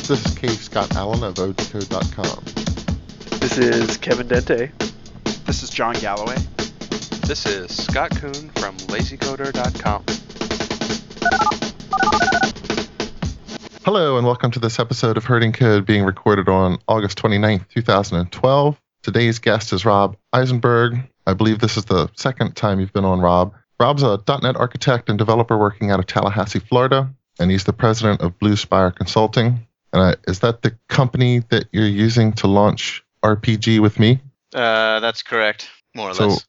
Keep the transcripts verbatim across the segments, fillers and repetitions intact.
This is K. Scott Allen of O G Code dot com. This is Kevin Dente. This is John Galloway. This is Scott Kuhn from Lazy Coder dot com. Hello, and welcome to this episode of Herding Code being recorded on August twenty-ninth, twenty twelve. Today's guest is Rob Eisenberg. I believe this is the second time you've been on, Rob. Rob's a dot net architect and developer working out of Tallahassee, Florida, and he's the president of Blue Spire Consulting. And uh, is that the company that you're using to launch R P G with me? Uh, that's correct, more or so, less.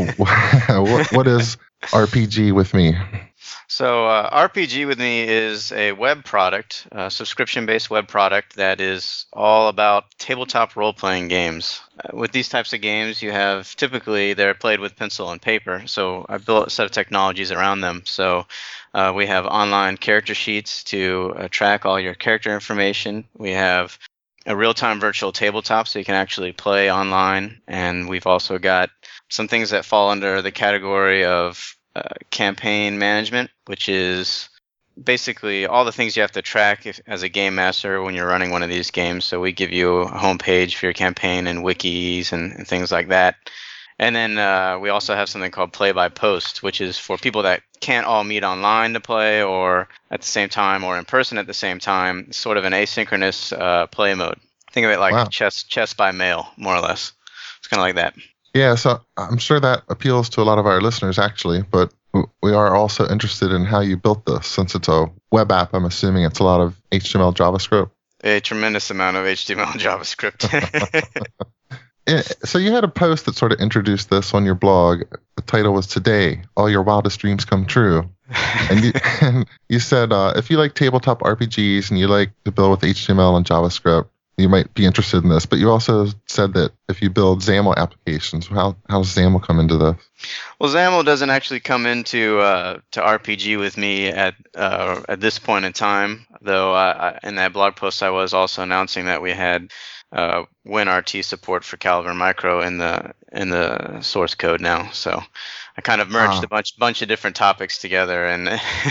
what, what is R P G with me? So uh, R P G with me is a web product, a subscription-based web product that is all about tabletop role-playing games. Uh, with these types of games, you have typically they're played with pencil and paper. So I built a set of technologies around them. So uh, we have online character sheets to uh, track all your character information. We have a real-time virtual tabletop so you can actually play online. And we've also got some things that fall under the category of uh, campaign management, which is basically all the things you have to track if, as a game master when you're running one of these games. So we give you a home page for your campaign and wikis and, and things like that. And then uh, we also have something called Play by Post, which is for people that can't all meet online to play or at the same time or in person at the same time. It's sort of an asynchronous uh, play mode. Think of it like Wow. chess chess by mail, more or less. It's kind of like that. Yeah, so I'm sure that appeals to a lot of our listeners, actually, but we are also interested in how you built this. Since it's a web app, I'm assuming it's a lot of H T M L, JavaScript. A tremendous amount of H T M L and JavaScript. Yeah, so you had a post that sort of introduced this on your blog. The title was Today, All Your Wildest Dreams Come True. And you, and you said, uh, if you like tabletop R P Gs and you like to build with H T M L and JavaScript, you might be interested in this. But you also said that if you build XAML applications, how, how does XAML come into this? Well, XAML doesn't actually come into uh, to R P G with me at uh, at this point in time, though I, I, in that blog post I was also announcing that we had uh, WinRT support for Calibre Micro in the in the source code now. So I kind of merged Ah. a bunch bunch of different topics together in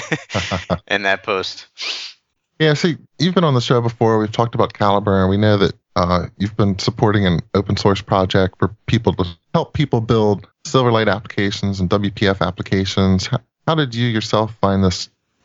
in that post. Yeah, see, you've been on the show before. We've talked about Calibre, and we know that uh, you've been supporting an open source project for people to help people build Silverlight applications and W P F applications. How, how did you yourself find this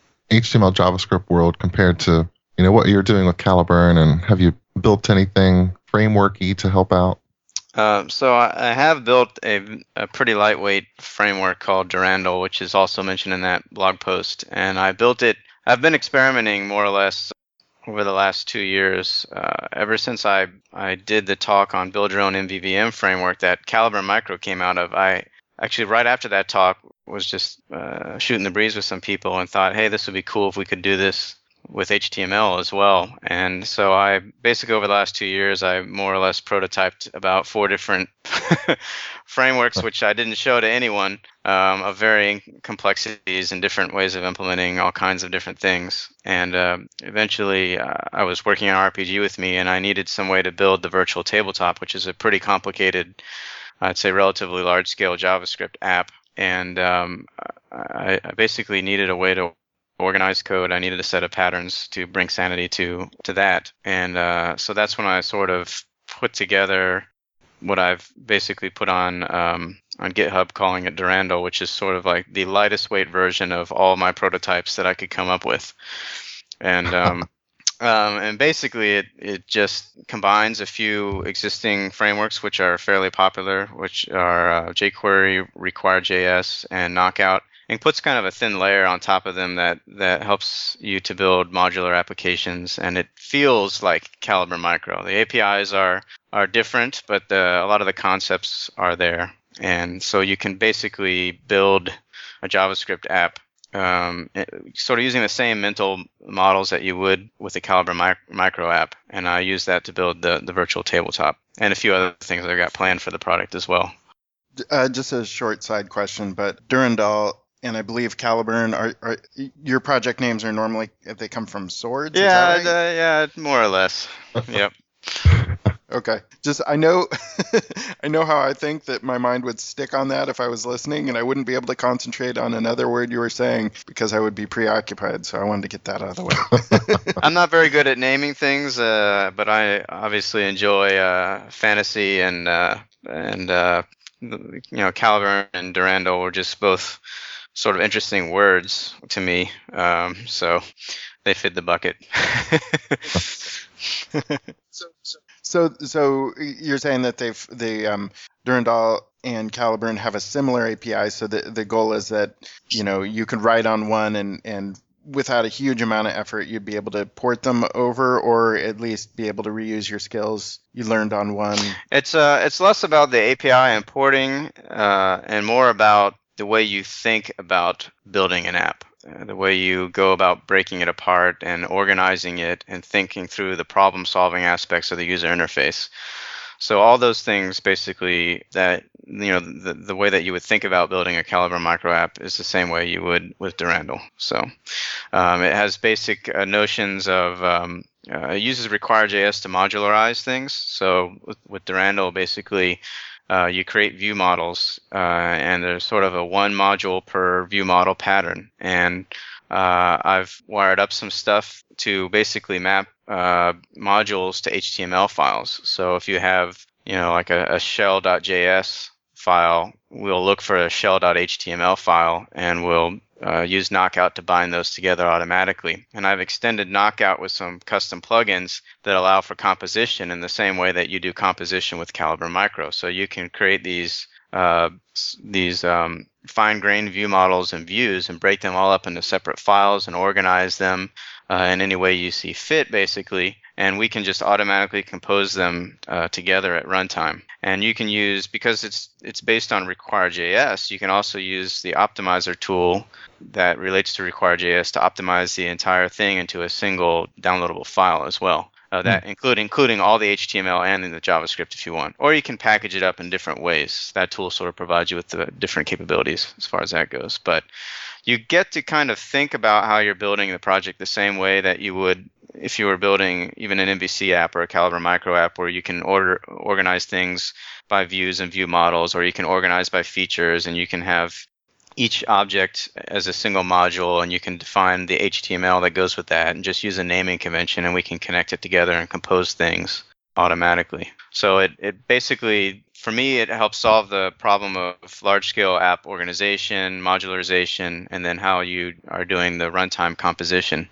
H T M L JavaScript world compared to, you know, what you're doing with Calibre, and have you built anything frameworky to help out? Uh, so I I have built a, a pretty lightweight framework called Durandal, which is also mentioned in that blog post, and I built it. I've been experimenting more or less over the last two years. Uh, ever since I, I did the talk on Build Your Own M V V M framework that Calibre Micro came out of, I actually right after that talk was just uh, shooting the breeze with some people and thought, hey, this would be cool if we could do this with H T M L as well. And so I basically over the last two years, I more or less prototyped about four different frameworks, which I didn't show to anyone, um, of varying complexities and different ways of implementing all kinds of different things. And uh, eventually uh, I was working on R P G with me, and I needed some way to build the virtual tabletop, which is a pretty complicated, I'd say relatively large-scale JavaScript app. And um, I, I basically needed a way to organized code. I needed a set of patterns to bring sanity to to that. And uh, so that's when I sort of put together what I've basically put on um, on GitHub, calling it Durandal, which is sort of like the lightest weight version of all my prototypes that I could come up with. And um, um, and basically it, it just combines a few existing frameworks which are fairly popular, which are uh, jQuery, Require.js, and Knockout, and puts kind of a thin layer on top of them that, that helps you to build modular applications. And it feels like Calibre Micro. The A P Is are are different, but the, a lot of the concepts are there. And so you can basically build a JavaScript app um, sort of using the same mental models that you would with the Calibre mi- Micro app. And I use that to build the, the virtual tabletop and a few other things that I got planned for the product as well. Uh, just a short side question, but Durandal and I believe Caliburn, are, are your project names are normally, if they come from swords? Yeah, is that right? uh, yeah, more or less. Yep. Okay. Just I know I know how I think that my mind would stick on that if I was listening, and I wouldn't be able to concentrate on another word you were saying because I would be preoccupied. So I wanted to get that out of the way. I'm not very good at naming things, uh, but I obviously enjoy uh, fantasy and uh, and uh, you know, Caliburn and Durandal were just both sort of interesting words to me. Um, so they fit the bucket. so, so, so, so you're saying that they've the um, Durandal and Caliburn have a similar A P I. So the the goal is that, you know, you could write on one and and without a huge amount of effort, you'd be able to port them over, or at least be able to reuse your skills you learned on one. It's uh, it's less about the A P I and porting, uh, and more about the way you think about building an app, uh, the way you go about breaking it apart and organizing it and thinking through the problem-solving aspects of the user interface. So all those things, basically, that you know, the the way that you would think about building a Caliburn micro app is the same way you would with Durandal. So um, it has basic uh, notions of um, uh, it uses require.js to modularize things. So with, with Durandal, basically, uh, you create view models, uh, and there's sort of a one module per view model pattern. And uh, I've wired up some stuff to basically map uh, modules to H T M L files. So if you have, you know, like a, a shell.js file, we'll look for a shell.html file, and we'll uh, use Knockout to bind those together automatically. And I've extended Knockout with some custom plugins that allow for composition in the same way that you do composition with Caliburn Micro. So you can create these uh, these um, fine-grained view models and views and break them all up into separate files and organize them uh, in any way you see fit, basically. And we can just automatically compose them uh, together at runtime. And you can use, because it's it's based on require.js, you can also use the optimizer tool that relates to require.js to optimize the entire thing into a single downloadable file as well. Uh, that mm. include, including all the H T M L and in the JavaScript if you want. Or you can package it up in different ways. That tool sort of provides you with the different capabilities as far as that goes. But you get to kind of think about how you're building the project the same way that you would if you were building even an M V C app or a Caliburn micro app, where you can order organize things by views and view models, or you can organize by features, and you can have each object as a single module, and you can define the H T M L that goes with that and just use a naming convention, and we can connect it together and compose things automatically. So it, it basically, for me, it helps solve the problem of large-scale app organization, modularization, and then how you are doing the runtime composition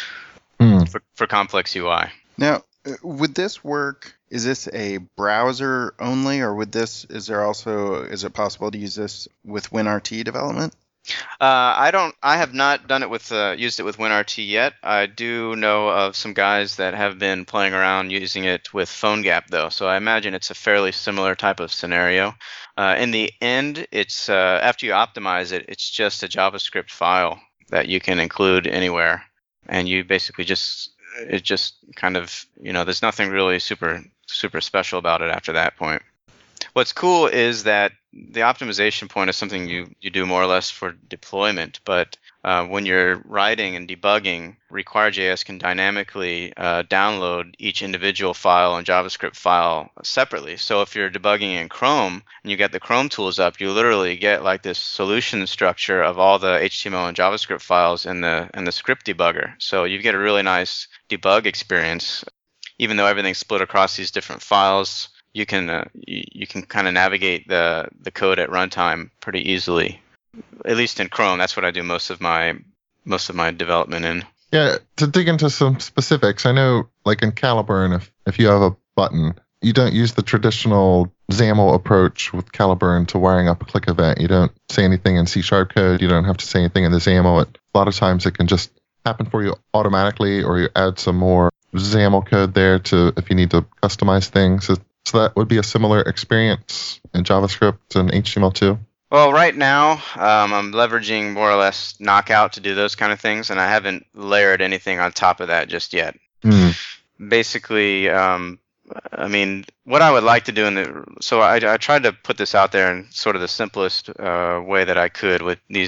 mm. for, for complex U I. Now, would this work? Is this a browser only, or would this? Is there also? Is it possible to use this with WinRT development? Uh, I don't. I have not done it with uh, used it with WinRT yet. I do know of some guys that have been playing around using it with PhoneGap, though. So I imagine it's a fairly similar type of scenario. Uh, in the end, it's uh, after you optimize it, it's just a JavaScript file that you can include anywhere, and you basically just it just kind of you know there's nothing really super super special about it after that point. What's cool is that the optimization point is something you, you do more or less for deployment, but uh, when you're writing and debugging, require.js can dynamically uh, download each individual file and JavaScript file separately. So if you're debugging in Chrome and you get the Chrome tools up, you literally get like this solution structure of all the H T M L and JavaScript files in the in the script debugger. So you get a really nice debug experience, even though everything's split across these different files. You can uh, you, you can kind of navigate the, the code at runtime pretty easily. At least in Chrome, that's what I do most of my most of my development in. Yeah, to dig into some specifics, I know like in Caliburn, if if you have a button, you don't use the traditional XAML approach with Caliburn to wiring up a click event. You don't say anything in C sharp code. You don't have to say anything in the XAML. It, a lot of times it can just happen for you automatically, or you add some more XAML code there to if you need to customize things. So that would be a similar experience in JavaScript and H T M L too? Well, right now, um, I'm leveraging more or less Knockout to do those kind of things, and I haven't layered anything on top of that just yet. Mm. Basically, um, I mean, what I would like to do in the so I, I tried to put this out there in sort of the simplest uh, way that I could with these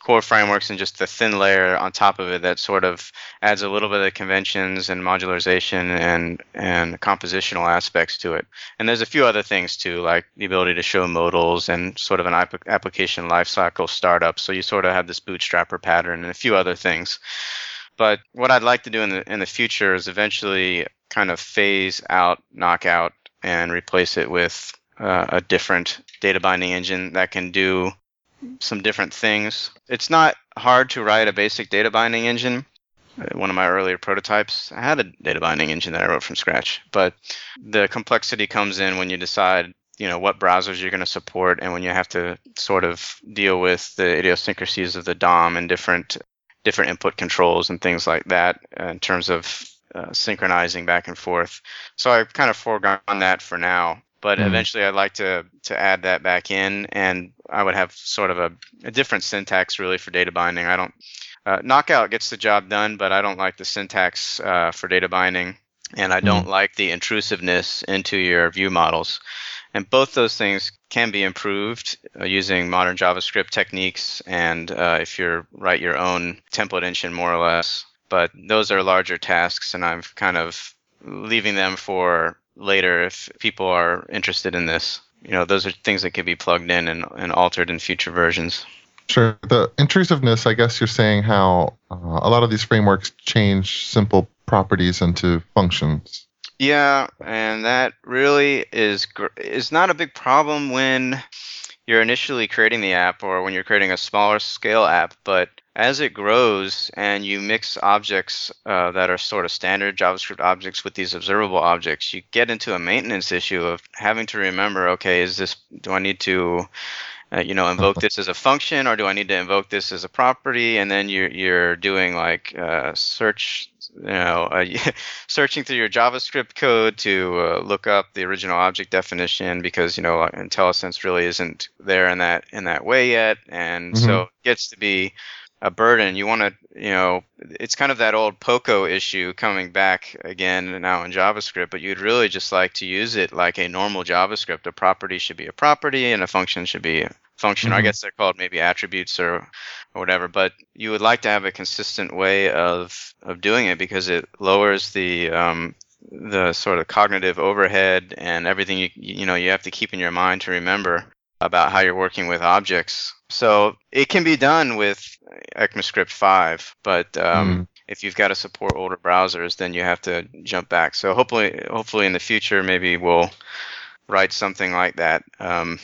core frameworks and just the thin layer on top of it that sort of adds a little bit of conventions and modularization and and compositional aspects to it. And there's a few other things too, like the ability to show modals and sort of an app- application lifecycle startup. So you sort of have this bootstrapper pattern and a few other things. But what I'd like to do in the in the future is eventually kind of phase out Knockout and replace it with uh, a different data binding engine that can do some different things. It's not hard to write a basic data binding engine. One of my earlier prototypes, I had a data binding engine that I wrote from scratch, but the complexity comes in when you decide, you know, what browsers you're going to support, and when you have to sort of deal with the idiosyncrasies of the D O M and different different input controls and things like that in terms of uh, synchronizing back and forth. So I've kind of foregone that for now. But mm. eventually I'd like to to add that back in, and I would have sort of a, a different syntax really for data binding. I don't uh, Knockout gets the job done, but I don't like the syntax uh, for data binding, and I don't mm. like the intrusiveness into your view models. And both those things can be improved uh, using modern JavaScript techniques, and uh, if you write your own template engine more or less. But those are larger tasks, and I'm kind of leaving them for later if people are interested in this. You know, those are things that could be plugged in and, and altered in future versions. Sure. The intrusiveness, I guess you're saying how uh, a lot of these frameworks change simple properties into functions. Yeah, and that really is gr- is not a big problem when you're initially creating the app or when you're creating a smaller scale app, but as it grows and you mix objects uh, that are sort of standard JavaScript objects with these observable objects, you get into a maintenance issue of having to remember, okay, is this, do I need to, uh, you know, invoke this as a function, or do I need to invoke this as a property? And then you're you're doing like uh, search, you know, uh, searching through your JavaScript code to uh, look up the original object definition, because, you know, IntelliSense really isn't there in that in that way yet, and mm-hmm. so it gets to be a burden. You want to, you know, it's kind of that old POCO issue coming back again now in JavaScript, but you'd really just like to use it like a normal JavaScript. A property should be a property and a function should be a function. Mm-hmm. I guess they're called maybe attributes or, or whatever, but you would like to have a consistent way of, of doing it, because it lowers the, um, the sort of cognitive overhead and everything you, you know, you have to keep in your mind to remember about how you're working with objects. So it can be done with ECMAScript five, but um, mm. if you've got to support older browsers, then you have to jump back. So hopefully, hopefully in the future, maybe we'll write something like that. Um,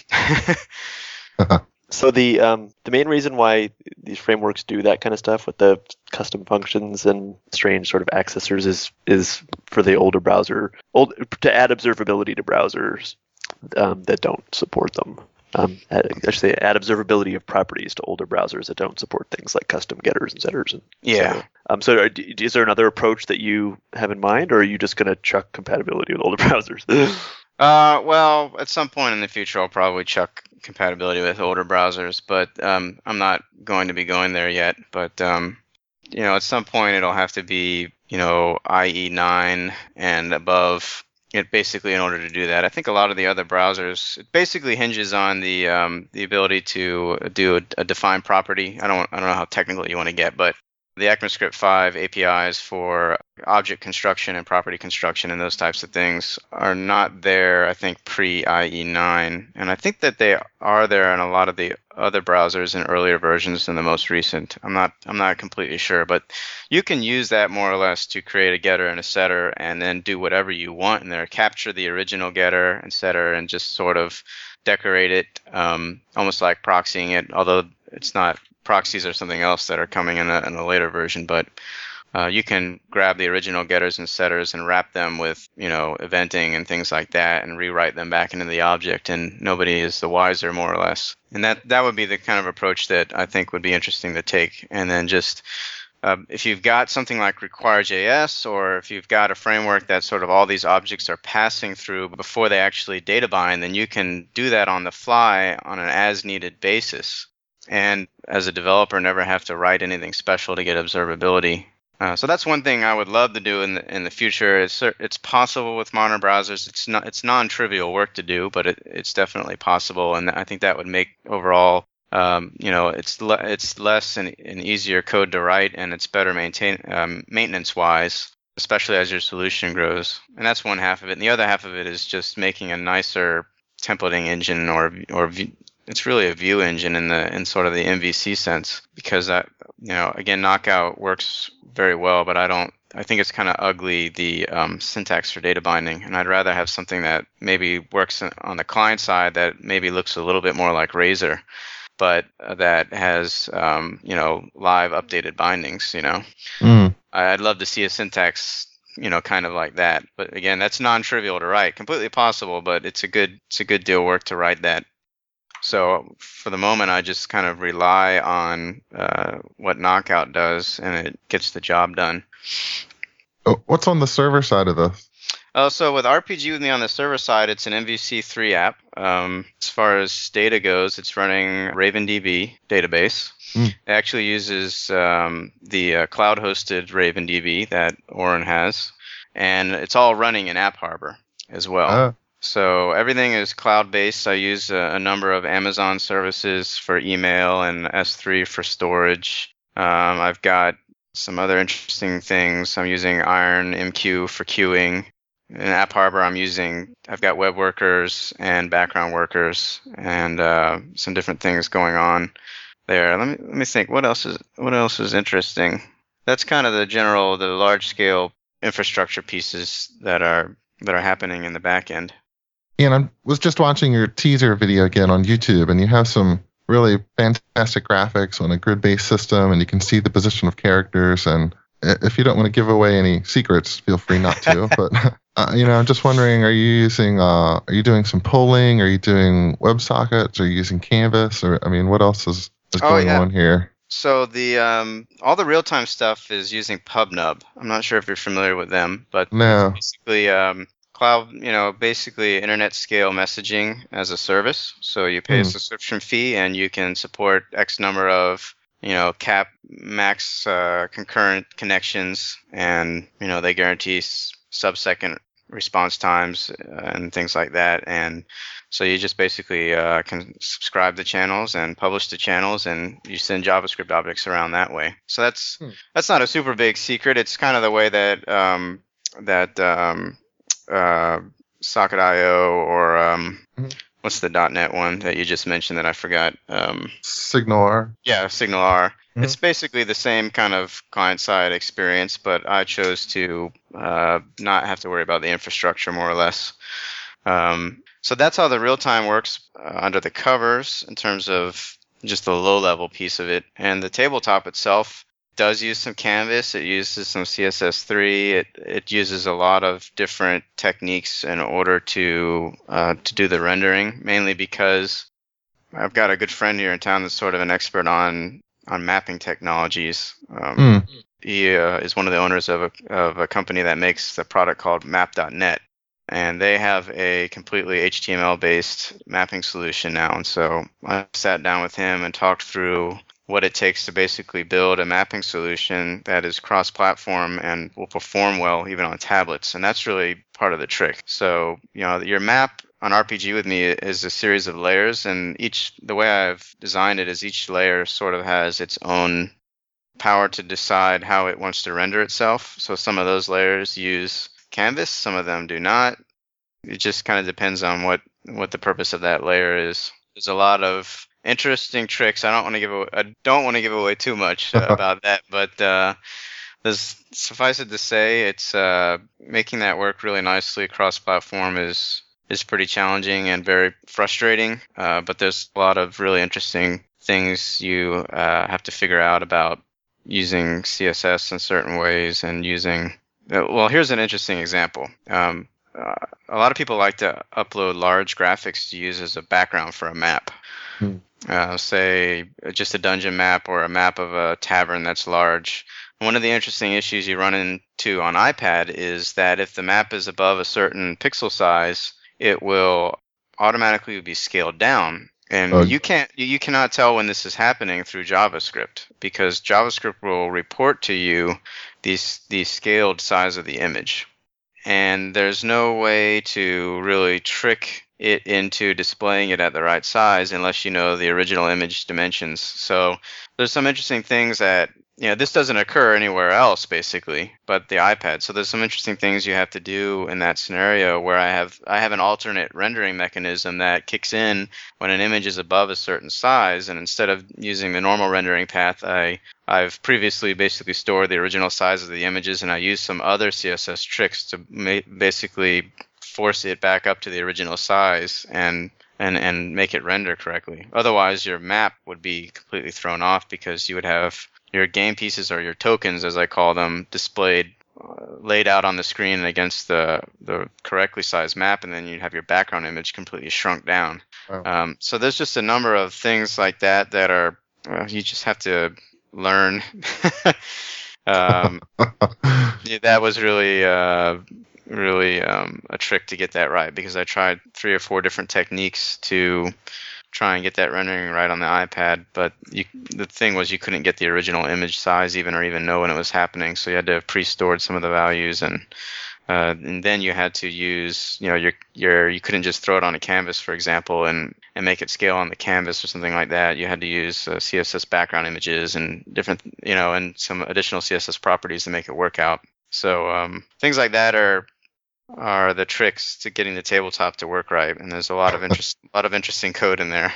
so the um, the main reason why these frameworks do that kind of stuff with the custom functions and strange sort of accessors is is for the older browser, old, to add observability to browsers um, that don't support them. Um, I should say add observability of properties to older browsers that don't support things like custom getters and setters. And yeah. So, um, so are, is there another approach that you have in mind, or are you just going to chuck compatibility with older browsers? uh, well, at some point in the future, I'll probably chuck compatibility with older browsers, but um, I'm not going to be going there yet. But um, you know, at some point, it'll have to be, you know, I E nine and above. It basically, in order to do that, I think a lot of the other browsers, it basically hinges on the um, the ability to do a, a defined property. I don't I don't know how technical you want to get, but the ECMAScript five A P Is for object construction and property construction and those types of things are not there, I think, pre-I E nine. And I think that they are there in a lot of the other browsers in earlier versions than the most recent. I'm not I'm not completely sure, but you can use that more or less to create a getter and a setter and then do whatever you want in there, capture the original getter and setter and just sort of decorate it, um, almost like proxying it, although it's not. Proxies or something else that are coming in a, in a later version, but uh, you can grab the original getters and setters and wrap them with, you know, eventing and things like that and rewrite them back into the object, and nobody is the wiser, more or less. And that, that would be the kind of approach that I think would be interesting to take. And then just uh, if you've got something like Require.js, or if you've got a framework that sort of all these objects are passing through before they actually data bind, then you can do that on the fly on an as-needed basis. And as a developer, never have to write anything special to get observability. Uh, so that's one thing I would love to do in the, in the future. It's it's possible with modern browsers. It's not it's non-trivial work to do, but it, it's definitely possible. And I think that would make overall um, you know, it's le- it's less and, and easier code to write, and it's better maintain um, maintenance wise, especially as your solution grows. And that's one half of it. And the other half of it is just making a nicer templating engine, or or v- it's really a view engine in the in sort of the M V C sense, because that, you know, again, Knockout works very well, but I don't. I think it's kind of ugly, the um, syntax for data binding, and I'd rather have something that maybe works on the client side that maybe looks a little bit more like Razor, but uh, that has, um, you know, live updated bindings, you know. Mm. I'd love to see a syntax, you know, kind of like that. But again, that's non-trivial to write. Completely possible, but it's a good it's a good deal of work to write that. So for the moment, I just kind of rely on uh, what Knockout does, and it gets the job done. Oh, what's on the server side of this? Uh, so with R P G with me on the server side, it's an M V C three app. Um, as far as data goes, it's running RavenDB database. Mm. It actually uses um, the uh, cloud-hosted RavenDB that Oren has, and it's all running in App Harbor as well. Uh, So everything is cloud-based. I use a, a number of Amazon services for email and S three for storage. Um, I've got some other interesting things. I'm using Iron M Q for queuing. In App Harbor, I'm using, I've got web workers and background workers and uh, some different things going on there. Let me let me think. What else is what else is interesting? That's kind of the general, the large-scale infrastructure pieces that are that are happening in the back end. and I was just watching your teaser video again on YouTube, and you have some really fantastic graphics on a grid-based system, and you can see the position of characters. And if you don't want to give away any secrets, feel free not to. but uh, you know, I'm just wondering: are you using? Uh, are you doing some polling? Are you doing WebSockets? Are you using Canvas? Or I mean, what else is, is Oh, going yeah. on here? So the um, all the real-time stuff is using PubNub. I'm not sure if you're familiar with them, but No. basically um, cloud, you know, basically internet scale messaging as a service. So you pay a Hmm. subscription fee, and you can support X number of, you know, cap max uh, concurrent connections, and you know they guarantee s- sub-second response times uh, and things like that. And so you just basically uh, can subscribe to channels and publish to channels, and you send JavaScript objects around that way. So that's Hmm. that's not a super big secret. It's kind of the way that um, that um, uh, Socket dot I O or um, Mhm. what's the .NET one that you just mentioned that I forgot? Um, SignalR. yeah, SignalR. Mhm. It's basically the same kind of client-side experience, but I chose to uh, not have to worry about the infrastructure, more or less. Um, so that's how the real-time works uh, under the covers in terms of just the low-level piece of it. And the tabletop itself does use some Canvas. It uses some C S S three. It it uses a lot of different techniques in order to uh, to do the rendering, mainly because I've got a good friend here in town that's sort of an expert on on mapping technologies. Um, Mm. He uh, is one of the owners of a of a company that makes a product called Map dot net, and they have a completely H T M L-based mapping solution now. And so I sat down with him and talked through what it takes to basically build a mapping solution that is cross-platform and will perform well even on tablets. And that's really part of the trick. So, you know, your map on R P G with me is a series of layers, and each the way I've designed it is each layer sort of has its own power to decide how it wants to render itself. So some of those layers use Canvas, some of them do not. It just kind of depends on what what the purpose of that layer is. There's a lot of interesting tricks. I don't want to give away, I don't want to give away too much uh, about that, but uh, there's, suffice it to say, it's uh, making that work really nicely cross-platform is is pretty challenging and very frustrating. Uh, but there's a lot of really interesting things you uh, have to figure out about using C S S in certain ways and using. Uh, well, here's an interesting example. Um, uh, a lot of people like to upload large graphics to use as a background for a map. Hmm. Uh, say just a dungeon map or a map of a tavern that's large. One of the interesting issues you run into on iPad is that if the map is above a certain pixel size, it will automatically be scaled down. And Oh. you can't, you you cannot tell when this is happening through JavaScript, because JavaScript will report to you these the scaled size of the image. And there's no way to really trick it into displaying it at the right size unless you know the original image dimensions. So there's some interesting things that, you know, this doesn't occur anywhere else basically, but the iPad. So there's some interesting things you have to do in that scenario where I have I have an alternate rendering mechanism that kicks in when an image is above a certain size, and instead of using the normal rendering path, I I've previously basically stored the original size of the images, and I use some other C S S tricks to ma- basically force it back up to the original size and and and make it render correctly. Otherwise, your map would be completely thrown off because you would have your game pieces, or your tokens, as I call them, displayed, uh, laid out on the screen against the the correctly sized map, and then you'd have your background image completely shrunk down. Wow. Um, so there's just a number of things like that that are, well, you just have to learn. um, yeah, that was really uh, really um, a trick to get that right, because I tried three or four different techniques to try and get that rendering right on the iPad, but you, the thing was you couldn't get the original image size even, or even know when it was happening, so you had to have pre-stored some of the values, and uh, and then you had to use, you know, your your you couldn't just throw it on a canvas, for example, and and make it scale on the canvas or something like that. You had to use uh, C S S background images and different, you know, and some additional C S S properties to make it work out. So um, things like that are are the tricks to getting the tabletop to work right, and there's a lot of interest, a lot of interesting code in there.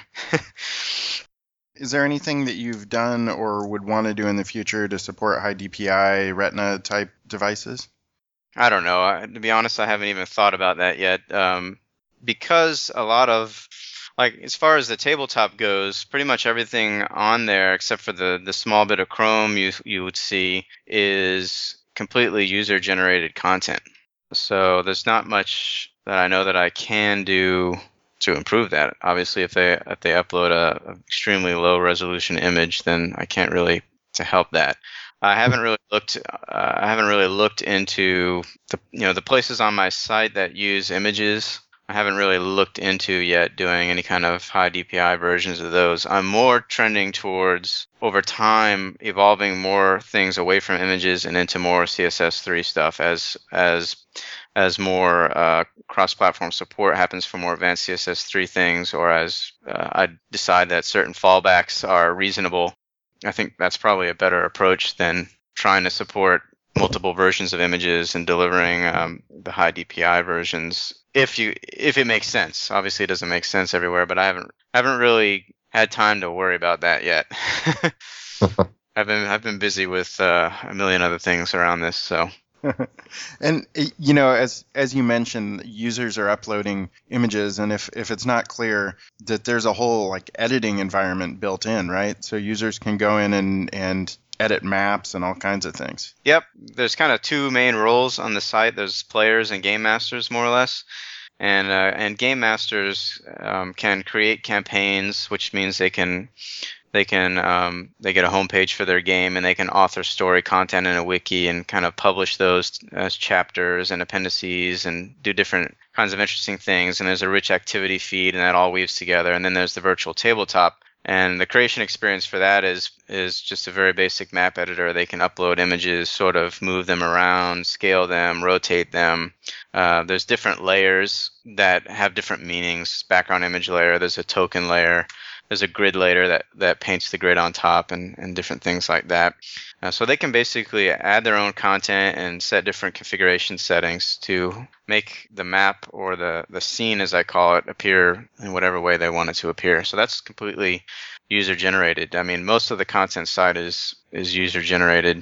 Is there anything that you've done or would want to do in the future to support high D P I Retina type devices? I don't know. I, to be honest, I haven't even thought about that yet, um, because a lot of, like, as far as the tabletop goes, pretty much everything on there, except for the the small bit of Chrome you you would see, is completely user generated content. So there's not much that I know that I can do to improve that. Obviously, if they if they upload a, a extremely low resolution image, then I can't really to help that. I haven't really looked. Uh, I haven't really looked into the you know the places on my site that use images. I haven't really looked into yet doing any kind of high D P I versions of those. I'm more trending towards, over time, evolving more things away from images and into more C S S three stuff as as as more uh, cross-platform support happens for more advanced C S S three things, or as uh, I decide that certain fallbacks are reasonable. I think that's probably a better approach than trying to support multiple versions of images and delivering um, the high D P I versions. If you if it makes sense. Obviously, it doesn't make sense everywhere, but I haven't haven't really had time to worry about that yet. I've been I've been busy with uh, a million other things around this, so. And you know, as as you mentioned, users are uploading images, and if if it's not clear that there's a whole like editing environment built in, right? So users can go in and and edit maps and all kinds of things. Yep, there's kind of two main roles on the site. There's players and game masters, more or less. And uh, and game masters um, can create campaigns, which means they can they can um, they get a homepage for their game, and they can author story content in a wiki and kind of publish those as chapters and appendices and do different kinds of interesting things. And there's a rich activity feed, and that all weaves together. And then there's the virtual tabletop. And the creation experience for that is is just a very basic map editor. They can upload images, sort of move them around, scale them, rotate them. Uh, there's different layers that have different meanings. Background image layer, there's a token layer, there's a grid layer that, that paints the grid on top, and, and different things like that. Uh, so they can basically add their own content and set different configuration settings to make the map, or the, the scene as I call it, appear in whatever way they want it to appear. So that's completely user generated. I mean, most of the content side is, is user generated.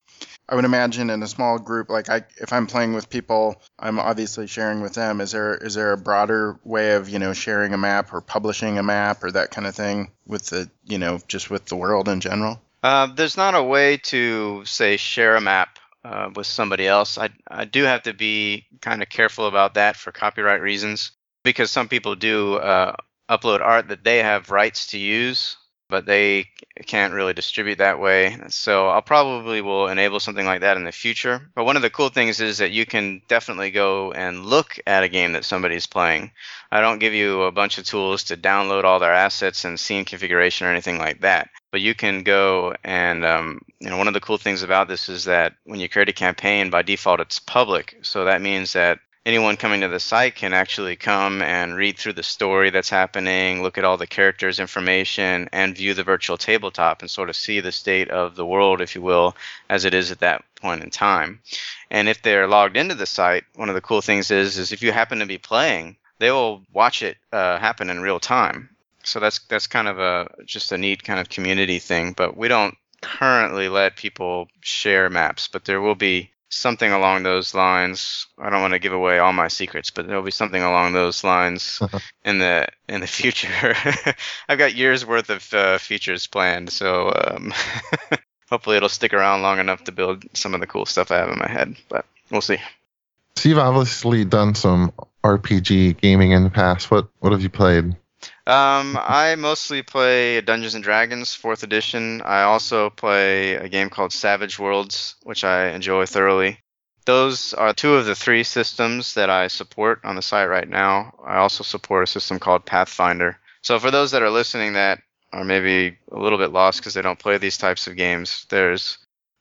I would imagine in a small group, like I, if I'm playing with people, I'm obviously sharing with them. Is there is there a broader way of, you know, sharing a map or publishing a map or that kind of thing with the, you know, just with the world in general? Uh, there's not a way to, say, share a map uh, with somebody else. I, I do have to be kind of careful about that for copyright reasons, because some people do uh, upload art that they have rights to use, but they can't really distribute that way. So I'll probably will enable something like that in the future. But one of the cool things is that you can definitely go and look at a game that somebody's playing. I don't give you a bunch of tools to download all their assets and scene configuration or anything like that. But you can go and, um, you know, one of the cool things about this is that when you create a campaign, by default, it's public. So that means that anyone coming to the site can actually come and read through the story that's happening, look at all the characters' information, and view the virtual tabletop and sort of see the state of the world, if you will, as it is at that point in time. And if they're logged into the site, one of the cool things is, is if you happen to be playing, they will watch it uh, happen in real time. So that's that's kind of a just a neat kind of community thing. But we don't currently let people share maps, but there will be something along those lines. I don't want to give away all my secrets, but there'll be something along those lines in the in the future. I've got years worth of uh, features planned, so um, hopefully it'll stick around long enough to build some of the cool stuff I have in my head. But we'll see. So you've obviously done some R P G gaming in the past. What what have you played? Um, I mostly play Dungeons and Dragons fourth edition. I also play a game called Savage Worlds, which I enjoy thoroughly. Those are two of the three systems that I support on the site right now. I also support a system called Pathfinder. So for those that are listening that are maybe a little bit lost because they don't play these types of games, there's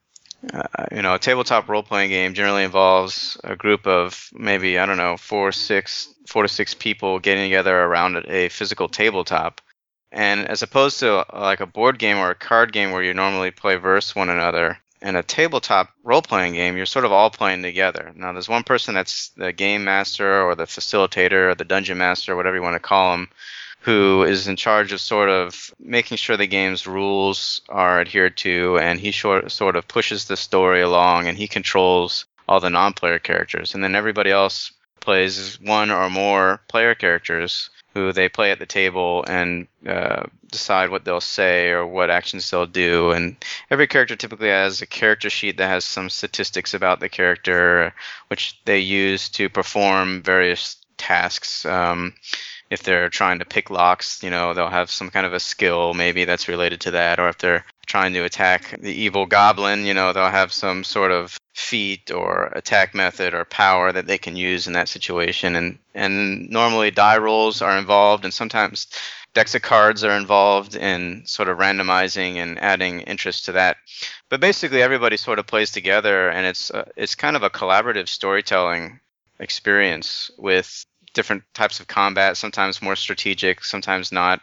Uh, you know, a tabletop role-playing game generally involves a group of maybe, I don't know, four, six, four to six people getting together around a physical tabletop. And as opposed to uh, like a board game or a card game where you normally play versus one another, in a tabletop role-playing game, you're sort of all playing together. Now, there's one person that's the game master or the facilitator or the dungeon master, whatever you want to call them, who is in charge of sort of making sure the game's rules are adhered to, and he short, sort of pushes the story along, and he controls all the non-player characters. And then everybody else plays one or more player characters who they play at the table and uh, decide what they'll say or what actions they'll do. And every character typically has a character sheet that has some statistics about the character, which they use to perform various tasks. Um, If they're trying to pick locks, you know, they'll have some kind of a skill maybe that's related to that. Or if they're trying to attack the evil goblin, you know, they'll have some sort of feat or attack method or power that they can use in that situation. And, and normally die rolls are involved, and sometimes decks of cards are involved in sort of randomizing and adding interest to that. But basically everybody sort of plays together, and it's uh, it's kind of a collaborative storytelling experience with different types of combat, sometimes more strategic, sometimes not.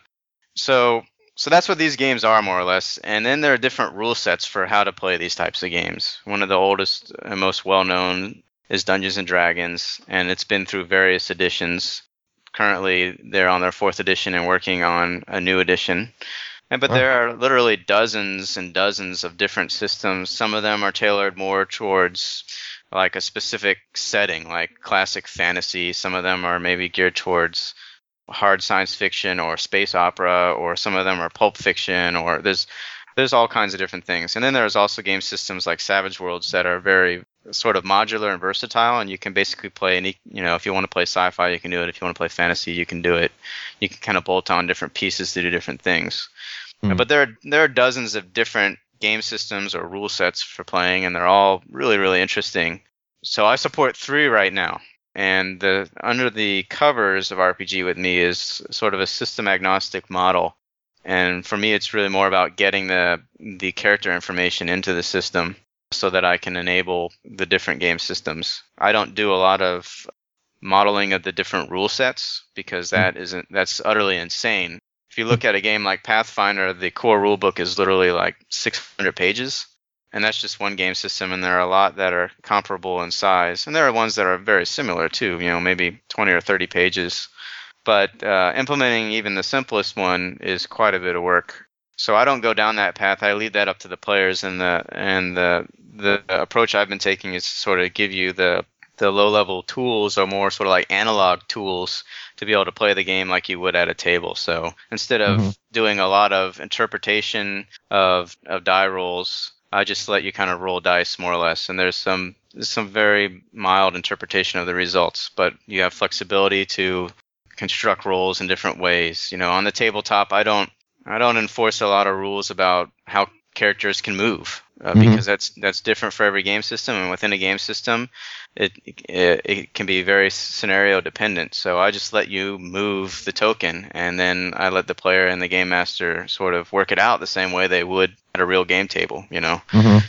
So so that's what these games are, more or less. And then there are different rule sets for how to play these types of games. One of the oldest and most well-known is Dungeons and Dragons, and it's been through various editions. Currently, they're on their fourth edition and working on a new edition. And, but there are literally dozens and dozens of different systems. Some of them are tailored more towards like a specific setting, like classic fantasy. Some of them are maybe geared towards hard science fiction or space opera, or some of them are pulp fiction, or there's there's all kinds of different things. And then there's also game systems like Savage Worlds that are very sort of modular and versatile, and you can basically play any, you know, if you want to play sci-fi, you can do it. If you want to play fantasy, you can do it. You can kind of bolt on different pieces to do different things. Mm. But there are, there are dozens of different game systems or rule sets for playing, and they're all really, really interesting. So I support three right now. And the under the covers of R P G with me is sort of a system agnostic model. And for me, it's really more about getting the the character information into the system so that I can enable the different game systems. I don't do a lot of modeling of the different rule sets because that isn't that's utterly insane. If you look at a game like Pathfinder, the core rule book is literally like six hundred pages. And that's just one game system, and there are a lot that are comparable in size. And there are ones that are very similar too, you know, maybe twenty or thirty pages. But uh, implementing even the simplest one is quite a bit of work. So I don't go down that path. I leave that up to the players, and the and the the approach I've been taking is to sort of give you the the low-level tools, or more sort of like analog tools, to be able to play the game like you would at a table. So instead of mm-hmm. doing a lot of interpretation of of die rolls, I just let you kind of roll dice more or less, and there's some there's some very mild interpretation of the results, but you have flexibility to construct rolls in different ways. You know, on the tabletop, I don't I don't enforce a lot of rules about how characters can move uh, mm-hmm. because that's that's different for every game system, and within a game system, it, it it can be very scenario dependent. So I just let you move the token, and then I let the player and the game master sort of work it out the same way they would at a real game table. You know. Mm-hmm.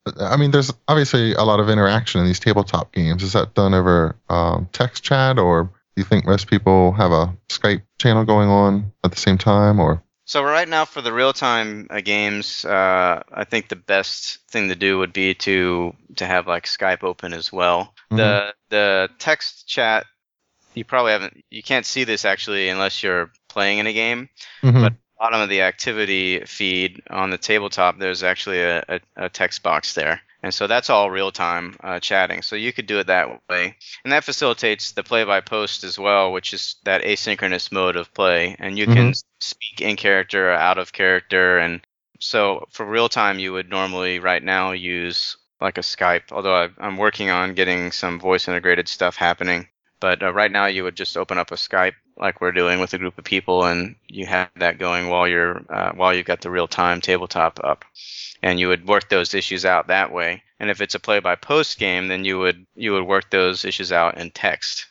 I mean, there's obviously a lot of interaction in these tabletop games. Is that done over um, text chat, or do you think most people have a Skype channel going on at the same time, or? So right now for the real-time uh, games, uh, I think the best thing to do would be to to have like Skype open as well. Mm-hmm. The the text chat, you probably haven't, you can't see this actually unless you're playing in a game, mm-hmm. but bottom of the activity feed on the tabletop, there's actually a, a, a text box there. And so that's all real-time uh, chatting. So you could do it that way. And that facilitates the play-by-post as well, which is that asynchronous mode of play. And you mm-hmm. can speak in character or out of character. And so for real-time, you would normally right now use like a Skype, although I, I'm working on getting some voice-integrated stuff happening. But uh, right now, you would just open up a Skype like we're doing with a group of people, and you have that going while you're uh, while you've got the real-time tabletop up, and you would work those issues out that way. And if it's a play-by-post game, then you would you would work those issues out in text.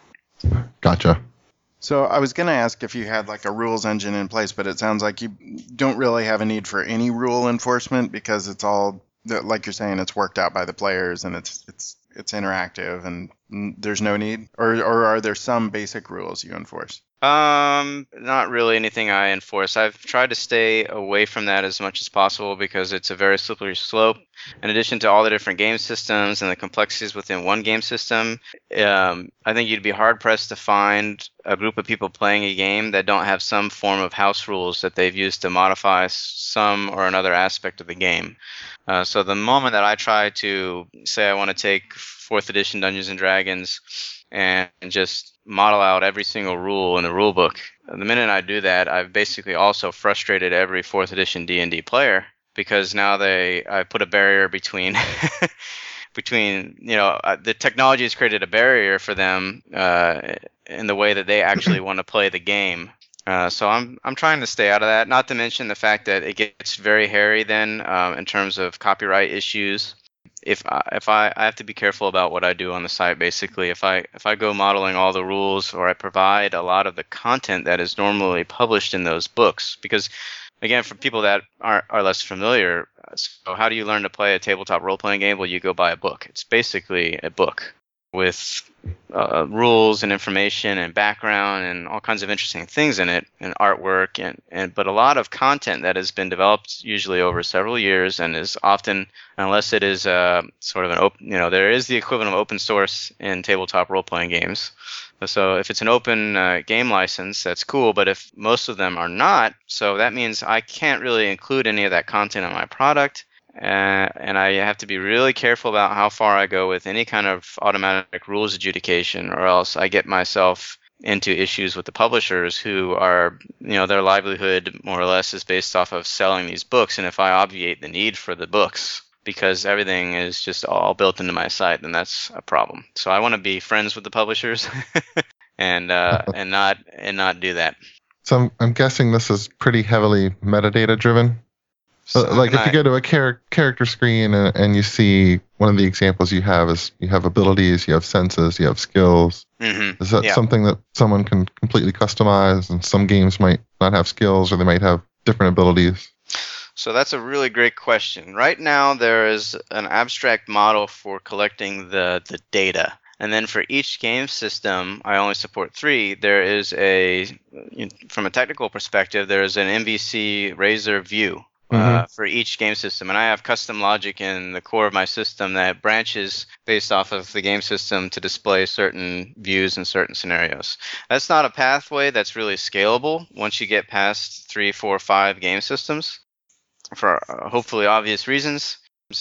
Gotcha. So I was going to ask if you had like a rules engine in place, but it sounds like you don't really have a need for any rule enforcement because it's all, like you're saying, it's worked out by the players and it's it's it's interactive and there's no need, or or are there some basic rules you enforce? Um, not really anything I enforce. I've tried to stay away from that as much as possible because it's a very slippery slope. In addition to all the different game systems and the complexities within one game system, um, I think you'd be hard-pressed to find a group of people playing a game that don't have some form of house rules that they've used to modify some or another aspect of the game. Uh, so the moment that I try to say I want to take fourth edition Dungeons and Dragons and just model out every single rule in the rule book, the minute I do that, I've basically also frustrated every fourth edition D and D player because now they I put a barrier between between you know uh, the technology has created a barrier for them uh, in the way that they actually want to play the game. Uh, so I'm I'm trying to stay out of that. Not to mention the fact that it gets very hairy then um, in terms of copyright issues. If I, if I, I have to be careful about what I do on the site, basically. If I if I go modeling all the rules or I provide a lot of the content that is normally published in those books, because again, for people that are, are less familiar, so how do you learn to play a tabletop role-playing game? Well, you go buy a book. It's basically a book with uh, rules and information and background and all kinds of interesting things in it, and artwork, and, and but a lot of content that has been developed usually over several years and is often, unless it is uh, sort of an open, you know, there is the equivalent of open source in tabletop role-playing games. So if it's an open uh, game license, that's cool, but if most of them are not, so that means I can't really include any of that content in my product. Uh, and I have to be really careful about how far I go with any kind of automatic rules adjudication, or else I get myself into issues with the publishers who are, you know, their livelihood more or less is based off of selling these books. And if I obviate the need for the books because everything is just all built into my site, then that's a problem. So I want to be friends with the publishers and uh, and not and not do that. So I'm, I'm guessing this is pretty heavily metadata driven. So like if I, you go to a char- character screen and, and you see one of the examples you have is you have abilities, you have senses, you have skills. Mm-hmm. Is that yeah. something that someone can completely customize? And some games might not have skills, or they might have different abilities. So that's a really great question. Right now there is an abstract model for collecting the, the data. And then for each game system, I only support three. There is a, from a technical perspective, there is an M V C Razor view. Uh, mm-hmm. for each game system, and I have custom logic in the core of my system that branches based off of the game system to display certain views in certain scenarios. That's not a pathway that's really scalable once you get past three, four, five game systems for uh, hopefully obvious reasons.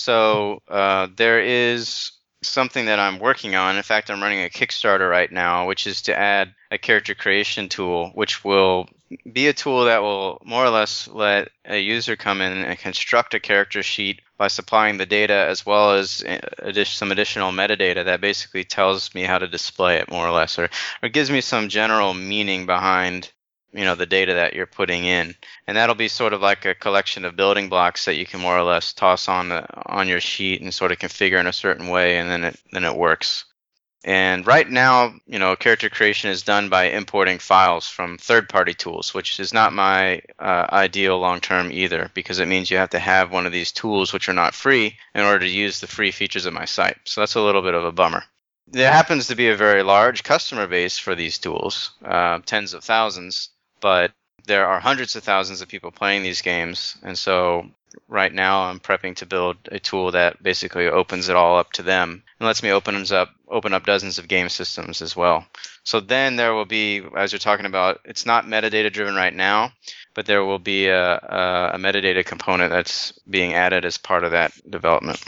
So uh, there is something that I'm working on. In fact, I'm running a Kickstarter right now, which is to add a character creation tool, which will be a tool that will more or less let a user come in and construct a character sheet by supplying the data as well as some additional metadata that basically tells me how to display it more or less, or, or gives me some general meaning behind, you know, the data that you're putting in. And that'll be sort of like a collection of building blocks that you can more or less toss on the on your sheet and sort of configure in a certain way, and then it then it works. And right now, you know, character creation is done by importing files from third-party tools, which is not my uh, ideal long-term either, because it means you have to have one of these tools which are not free in order to use the free features of my site. So that's a little bit of a bummer. There happens to be a very large customer base for these tools, uh, tens of thousands, but there are hundreds of thousands of people playing these games, and so right now I'm prepping to build a tool that basically opens it all up to them and lets me open up open up dozens of game systems as well. So then there will be, as you're talking about, it's not metadata driven right now, but there will be a, a, a metadata component that's being added as part of that development.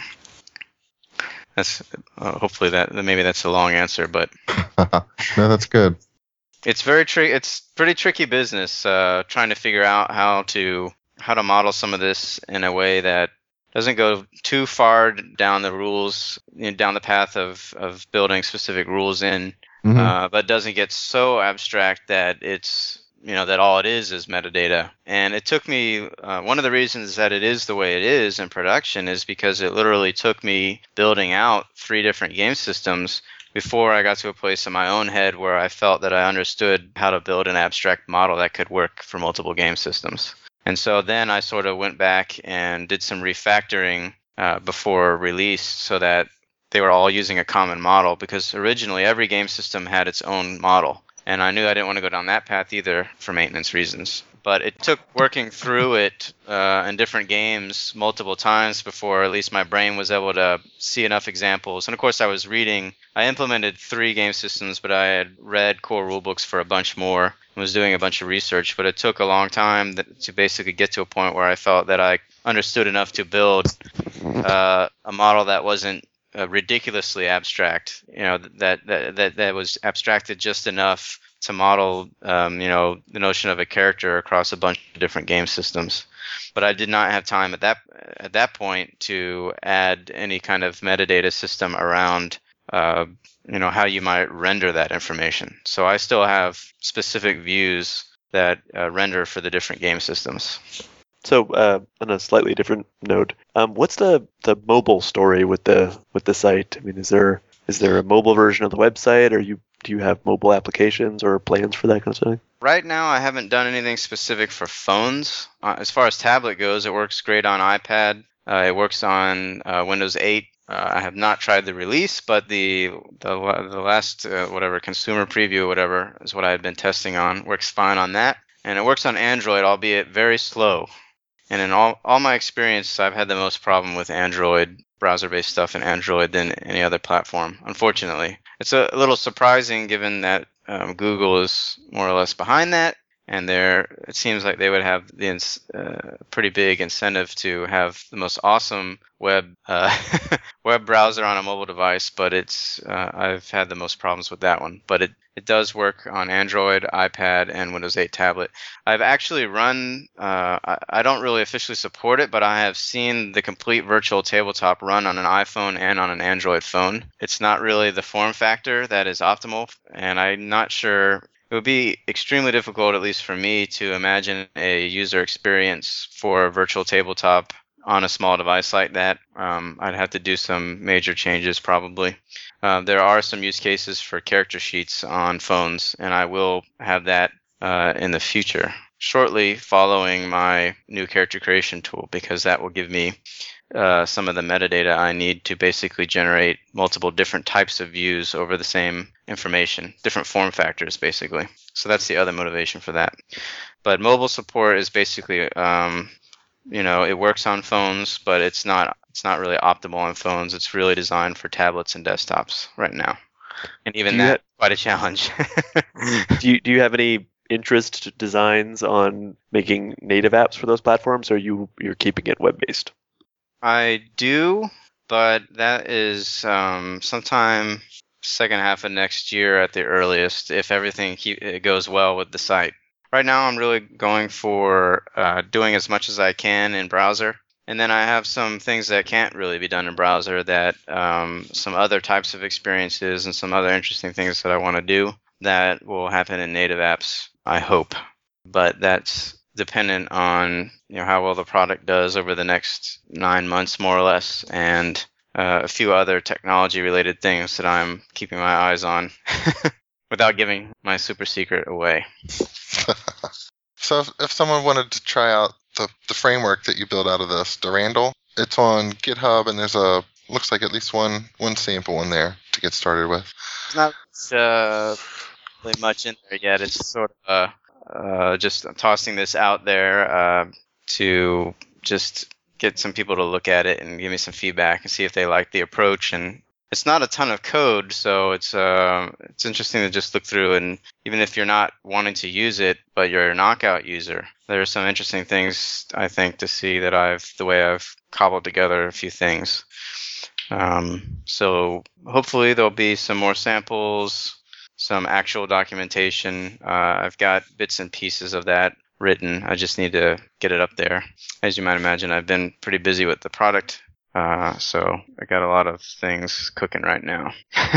That's uh, hopefully that maybe that's a long answer, but no, that's good. It's very tri- It's pretty tricky business uh, trying to figure out how to how to model some of this in a way that doesn't go too far down the rules, you know, down the path of, of building specific rules in, mm-hmm. uh, but doesn't get so abstract that it's you know that all it is is metadata. And it took me uh, one of the reasons that it is the way it is in production is because it literally took me building out three different game systems before I got to a place in my own head where I felt that I understood how to build an abstract model that could work for multiple game systems. And so then I sort of went back and did some refactoring uh, before release so that they were all using a common model, because originally every game system had its own model. And I knew I didn't want to go down that path either for maintenance reasons. But it took working through it uh, in different games multiple times before at least my brain was able to see enough examples. And of course, I was reading. I implemented three game systems, but I had read core rulebooks for a bunch more and was doing a bunch of research. But it took a long time that, to basically get to a point where I felt that I understood enough to build uh, a model that wasn't uh, ridiculously abstract. You know, that, that that that was abstracted just enough to model, um, you know, the notion of a character across a bunch of different game systems. But I did not have time at that at that point to add any kind of metadata system around, uh, you know, how you might render that information. So I still have specific views that uh, render for the different game systems. So uh, on a slightly different note, um, what's the, the mobile story with the with the site? I mean, is there is there a mobile version of the website, or you do you have mobile applications or plans for that kind of thing? Right now, I haven't done anything specific for phones. Uh, as far as tablet goes, it works great on iPad. Uh, it works on uh, Windows eight. Uh, I have not tried the release, but the the, the last uh, whatever consumer preview or whatever is what I had been testing on. Works fine on that, and it works on Android, albeit very slow. And in all all my experience, I've had the most problem with Android browser-based stuff in Android than any other platform, unfortunately. It's a little surprising given that um, Google is more or less behind that, and there it seems like they would have the uh, pretty big incentive to have the most awesome web uh, web browser on a mobile device. But it's uh, I've had the most problems with that one. But it it does work on Android, iPad, and Windows eight tablet. I've actually run. Uh, I, I don't really officially support it, but I have seen the complete virtual tabletop run on an iPhone and on an Android phone. It's not really the form factor that is optimal, and I'm not sure. It would be extremely difficult, at least for me, to imagine a user experience for a virtual tabletop on a small device like that. Um, I'd have to do some major changes probably. Uh, there are some use cases for character sheets on phones, and I will have that uh, in the future, shortly following my new character creation tool, because that will give me uh, some of the metadata I need to basically generate multiple different types of views over the same information, different form factors basically. So that's the other motivation for that. But mobile support is basically, um, you know, it works on phones, but it's not it's not really optimal on phones. It's really designed for tablets and desktops right now, and even that have, quite a challenge. do you do you have any interest designs on making native apps for those platforms, or you you're keeping it web based? I do, but that is um, sometime second half of next year at the earliest, if everything keep, it goes well with the site. Right now, I'm really going for uh, doing as much as I can in browser. And then I have some things that can't really be done in browser, that um, some other types of experiences and some other interesting things that I want to do that will happen in native apps, I hope. But that's dependent on, you know, how well the product does over the next nine months, more or less, and uh, a few other technology-related things that I'm keeping my eyes on without giving my super secret away. So if, if someone wanted to try out the, the framework that you built out of this, Durandal, it's on GitHub, and there's a looks like at least one one sample in there to get started with. There's not uh, really much in there yet. It's sort of uh, uh, just tossing this out there uh, to just get some people to look at it and give me some feedback and see if they like the approach. And it's not a ton of code, so it's uh, it's interesting to just look through. And even if you're not wanting to use it, but you're a Knockout user, there are some interesting things I think to see that I've the way I've cobbled together a few things. Um, so hopefully there'll be some more samples, some actual documentation. Uh, I've got bits and pieces of that written. I just need to get it up there. As you might imagine, I've been pretty busy with the product. Uh, so I got a lot of things cooking right now.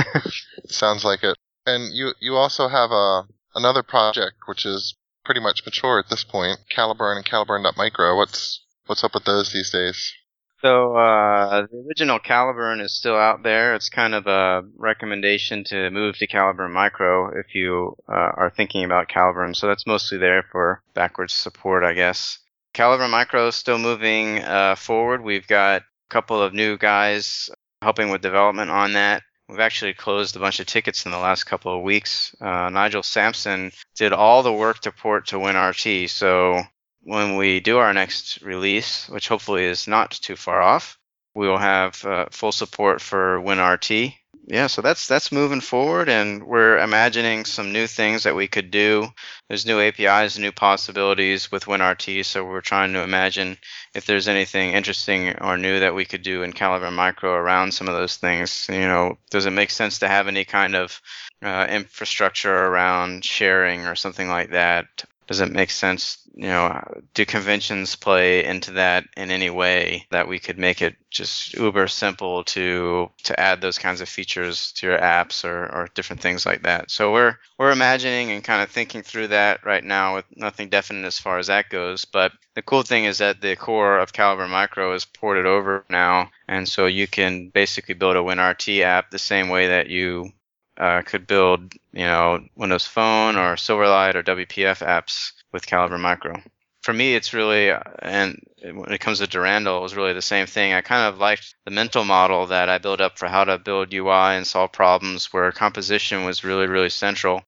Sounds like it. And you, you also have a, another project which is pretty much mature at this point, Caliburn and Caliburn.micro. What's, what's up with those these days? So uh, the original Caliburn is still out there. It's kind of a recommendation to move to Caliburn Micro if you uh, are thinking about Caliburn. So that's mostly there for backwards support, I guess. Caliburn Micro is still moving uh, forward. We've got a couple of new guys helping with development on that. We've actually closed a bunch of tickets in the last couple of weeks. Uh, Nigel Sampson did all the work to port to WinRT. So when we do our next release, which hopefully is not too far off, we will have uh, full support for WinRT. Yeah, so that's that's moving forward, and we're imagining some new things that we could do. There's new A P Is, new possibilities with WinRT, so we're trying to imagine if there's anything interesting or new that we could do in Caliburn Micro around some of those things. You know, does it make sense to have any kind of uh, infrastructure around sharing or something like that? Does it make sense, you know, do conventions play into that in any way that we could make it just uber simple to to add those kinds of features to your apps or, or different things like that? So we're we're imagining and kind of thinking through that right now with nothing definite as far as that goes. But the cool thing is that the core of Caliburn Micro is ported over now, and so you can basically build a WinRT app the same way that you Uh, could build, you know, Windows Phone or Silverlight or W P F apps with Caliburn Micro. For me, it's really, and when it comes to Durandal, it was really the same thing. I kind of liked the mental model that I built up for how to build U I and solve problems where composition was really, really central.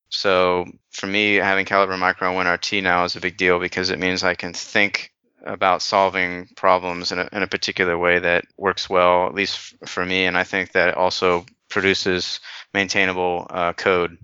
So for me, having Caliburn Micro and WinRT now is a big deal because it means I can think about solving problems in a, in a particular way that works well, at least for me. And I think that also produces maintainable uh, code.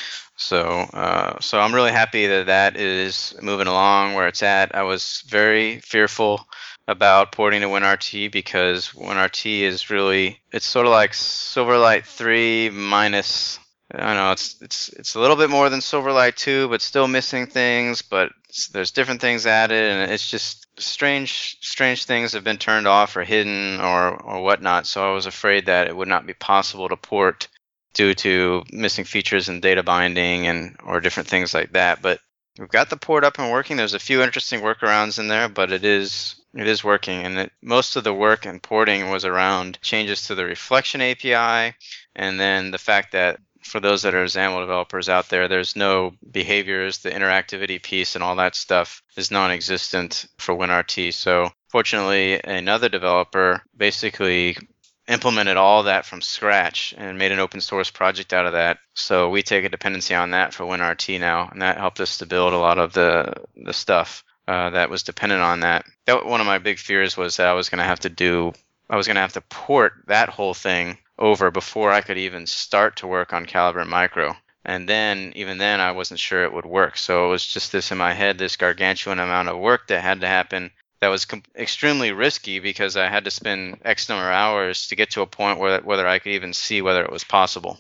So uh, so I'm really happy that that is moving along where it's at. I was very fearful about porting to WinRT because WinRT is really, it's sort of like Silverlight three minus, I don't know, it's it's it's a little bit more than Silverlight two, but still missing things, but there's different things added, and it's just strange strange things have been turned off or hidden or or whatnot. So I was afraid that it would not be possible to port due to missing features in data binding and or different things like that. But we've got the port up and working. There's a few interesting workarounds in there, but it is it is working. And it, most of the work in porting was around changes to the reflection A P I, and then the fact that for those that are XAML developers out there, there's no behaviors, the interactivity piece and all that stuff is non-existent for WinRT. So fortunately, another developer basically implemented all that from scratch and made an open source project out of that. So we take a dependency on that for WinRT now, and that helped us to build a lot of the the stuff uh, that was dependent on that. That one of my big fears was that I was going to have to do, I was going to have to port that whole thing over before I could even start to work on Caliburn Micro. And then, even then, I wasn't sure it would work. So it was just this in my head, this gargantuan amount of work that had to happen that was com- extremely risky because I had to spend X number of hours to get to a point where whether I could even see whether it was possible.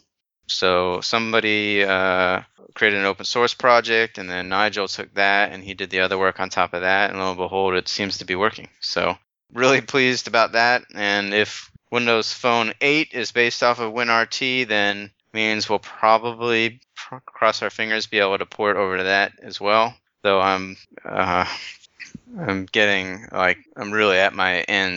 So somebody uh, created an open source project, and then Nigel took that and he did the other work on top of that, and lo and behold, it seems to be working. So really pleased about that. And if Windows Phone eight is based off of WinRT, then means we'll probably, cross our fingers, be able to port over to that as well. Though I'm uh, I'm getting, like, I'm really at my end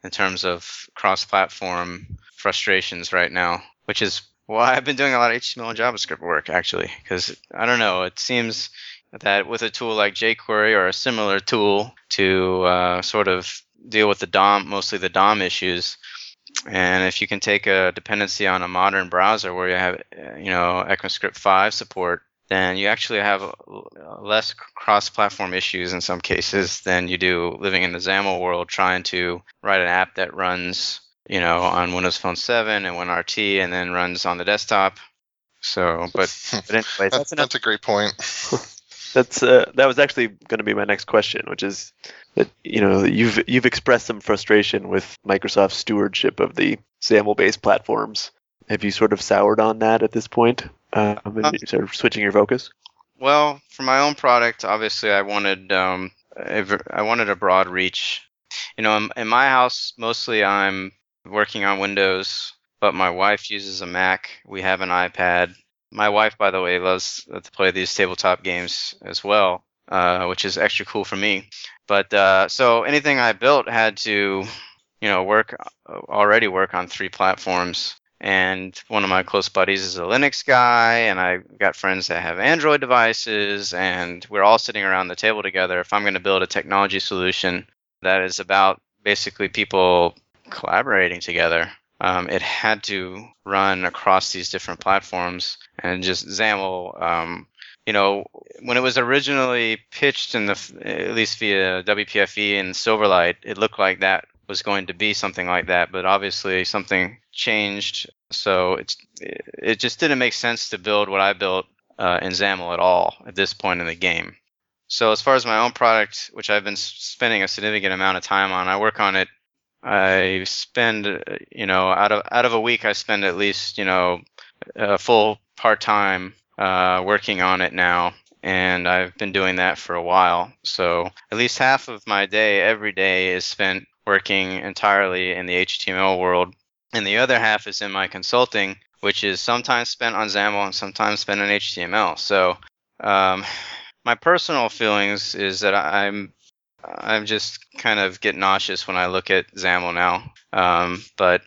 in terms of cross-platform frustrations right now, which is why I've been doing a lot of H T M L and JavaScript work, actually, because I don't know, it seems that with a tool like jQuery or a similar tool to uh, sort of deal with the D O M, mostly the D O M issues, and if you can take a dependency on a modern browser where you have, you know, ECMAScript five support, then you actually have less cross-platform issues in some cases than you do living in the XAML world trying to write an app that runs, you know, on Windows Phone seven and WinRT and then runs on the desktop. So, but, but anyway, that's, that's, that's a great point. That's uh, that was actually going to be my next question, which is that, you know, you've you've expressed some frustration with Microsoft's stewardship of the XAML-based platforms. Have you sort of soured on that at this point? Um, and you're sort of switching your focus? Well, for my own product, obviously, I wanted um, a, I wanted a broad reach. You know, in, in my house, mostly I'm working on Windows, but my wife uses a Mac. We have an iPad. My wife, by the way, loves to play these tabletop games as well, uh, which is extra cool for me. But uh, so anything I built had to, you know, work already work on three platforms. And one of my close buddies is a Linux guy, and I got friends that have Android devices, and we're all sitting around the table together. If I'm going to build a technology solution that is about basically people collaborating together, um, it had to run across these different platforms. And just XAML, um, you know, when it was originally pitched in the, at least via W P F E and Silverlight, it looked like that was going to be something like that, but obviously something changed, so it's it just didn't make sense to build what I built uh, in XAML at all at this point in the game. So as far as my own product, which I've been spending a significant amount of time on, I work on it. I spend, you know, out of out of a week, I spend at least, you know, a full part-time uh, working on it now. And I've been doing that for a while. So at least half of my day every day is spent working entirely in the H T M L world. And the other half is in my consulting, which is sometimes spent on XAML and sometimes spent on H T M L. So um, my personal feelings is that I'm I'm just kind of get nauseous when I look at XAML now. Um, but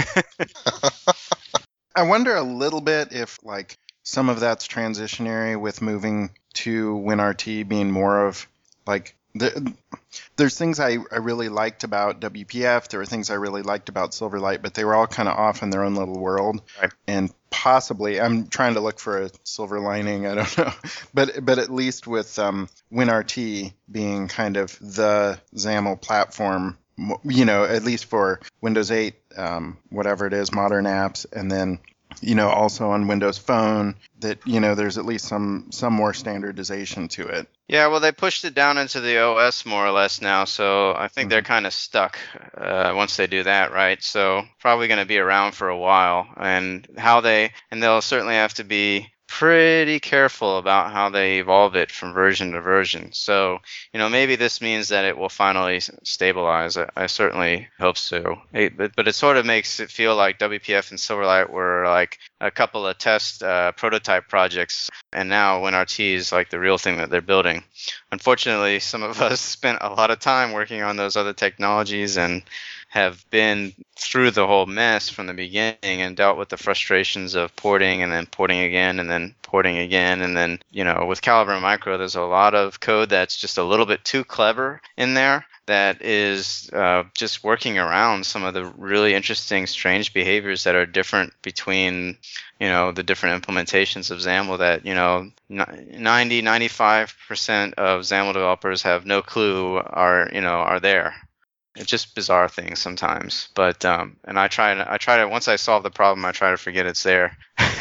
I wonder a little bit if like some of that's transitionary with moving to WinRT being more of like the, there's things I, I really liked about W P F. There were things I really liked about Silverlight, but they were all kind of off in their own little world. Right. And possibly, I'm trying to look for a silver lining. I don't know, but but at least with um, WinRT being kind of the XAML platform, you know, at least for Windows eight, um, whatever it is, modern apps, and then, you know, also on Windows Phone, that, you know, there's at least some some more standardization to it. Yeah, well, they pushed it down into the O S more or less now, so I think mm-hmm. they're kind of stuck uh, once they do that, right? So probably going to be around for a while, and how they and they'll certainly have to be pretty careful about how they evolve it from version to version. So, you know, maybe this means that it will finally stabilize. I, I certainly hope so. It, but, but it sort of makes it feel like W P F and Silverlight were like a couple of test uh, prototype projects, and now WinRT is like the real thing that they're building. Unfortunately, some of us spent a lot of time working on those other technologies and have been through the whole mess from the beginning and dealt with the frustrations of porting and then porting again and then porting again. And then, you know, with Calibre Micro, there's a lot of code that's just a little bit too clever in there that is uh, just working around some of the really interesting, strange behaviors that are different between, you know, the different implementations of XAML that, you know, ninety, ninety-five percent of XAML developers have no clue are, you know, are there. It's just bizarre things sometimes, but um, and I try to I try to once I solve the problem, I try to forget it's there,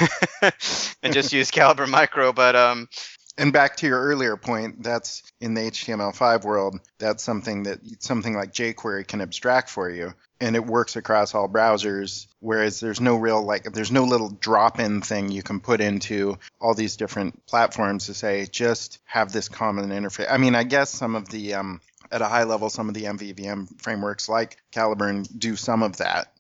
and just use Calibre Micro. But um, and back to your earlier point, that's in the H T M L five world. That's something that something like jQuery can abstract for you, and it works across all browsers. Whereas there's no real like there's no little drop-in thing you can put into all these different platforms to say just have this common interface. I mean, I guess some of the um, at a high level, some of the M V V M frameworks like Caliburn do some of that,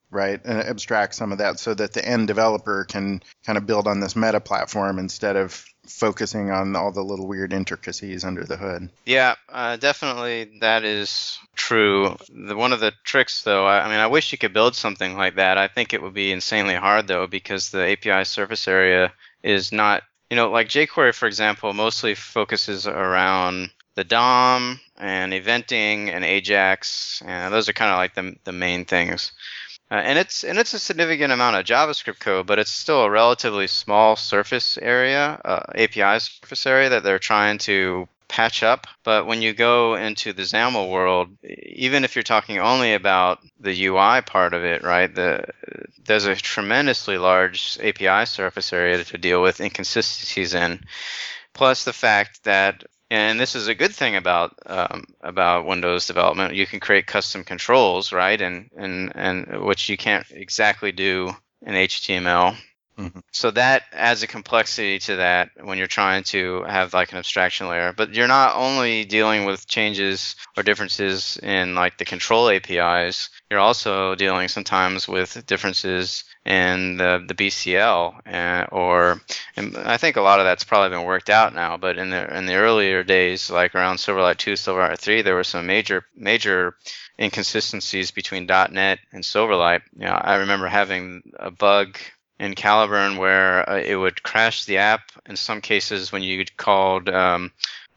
right? And abstract some of that so that the end developer can kind of build on this meta platform instead of focusing on all the little weird intricacies under the hood. Yeah, uh, definitely that is true. The, one of the tricks, though, I, I mean, I wish you could build something like that. I think it would be insanely hard, though, because the A P I surface area is not, you know, like jQuery, for example, mostly focuses around the D O M and eventing and Ajax, and those are kind of like the the main things. Uh, and it's and it's a significant amount of JavaScript code, but it's still a relatively small surface area, uh, A P I surface area that they're trying to patch up. But when you go into the XAML world, even if you're talking only about the U I part of it, right, the, there's a tremendously large A P I surface area to deal with inconsistencies in, plus the fact that, and this is a good thing about um, about Windows development, you can create custom controls, right, and and and which you can't exactly do in H T M L. Mm-hmm. So that adds a complexity to that when you're trying to have like an abstraction layer. But you're not only dealing with changes or differences in like the control A P Is, you're also dealing sometimes with differences in the, the B C L, uh, or and I think a lot of that's probably been worked out now. But in the in the earlier days, like around Silverlight two, Silverlight three, there were some major major inconsistencies between dot net and Silverlight. You know, I remember having a bug in Caliburn where uh, it would crash the app in some cases when you called um,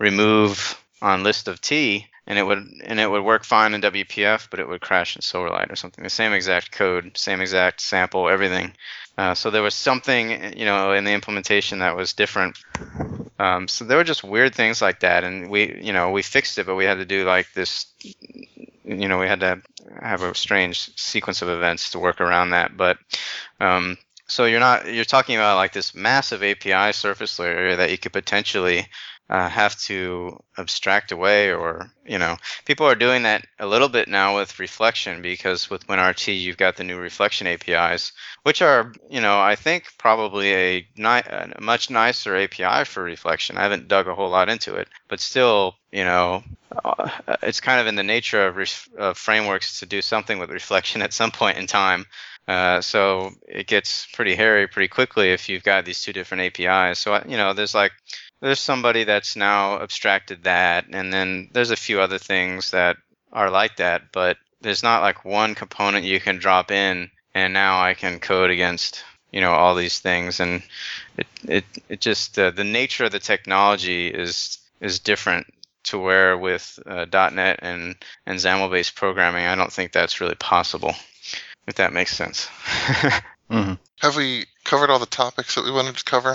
remove on list of T, and it would and it would work fine in W P F, but it would crash in Silverlight or something. The same exact code, same exact sample, everything. Uh, so there was something, you know, in the implementation that was different. Um, so there were just weird things like that, and we, you know, we fixed it, but we had to do like this, you know, we had to have a strange sequence of events to work around that, but. Um, So you're not you're talking about like this massive A P I surface layer that you could potentially uh, have to abstract away, or you know, people are doing that a little bit now with reflection, because with WinRT you've got the new reflection A P Is, which are, you know, I think probably a, ni- a much nicer A P I for reflection. I haven't dug a whole lot into it, but still, you know, uh, it's kind of in the nature of, ref- of frameworks to do something with reflection at some point in time. Uh, so it gets pretty hairy pretty quickly if you've got these two different A P Is. So, you know, there's like, there's somebody that's now abstracted that, and then there's a few other things that are like that, but there's not like one component you can drop in and now I can code against, you know, all these things. And it, it, it just, uh, the nature of the technology is, is different to where with uh, .NET and, and XAML-based programming, I don't think that's really possible. If that makes sense. Mm-hmm. Have we covered all the topics that we wanted to cover?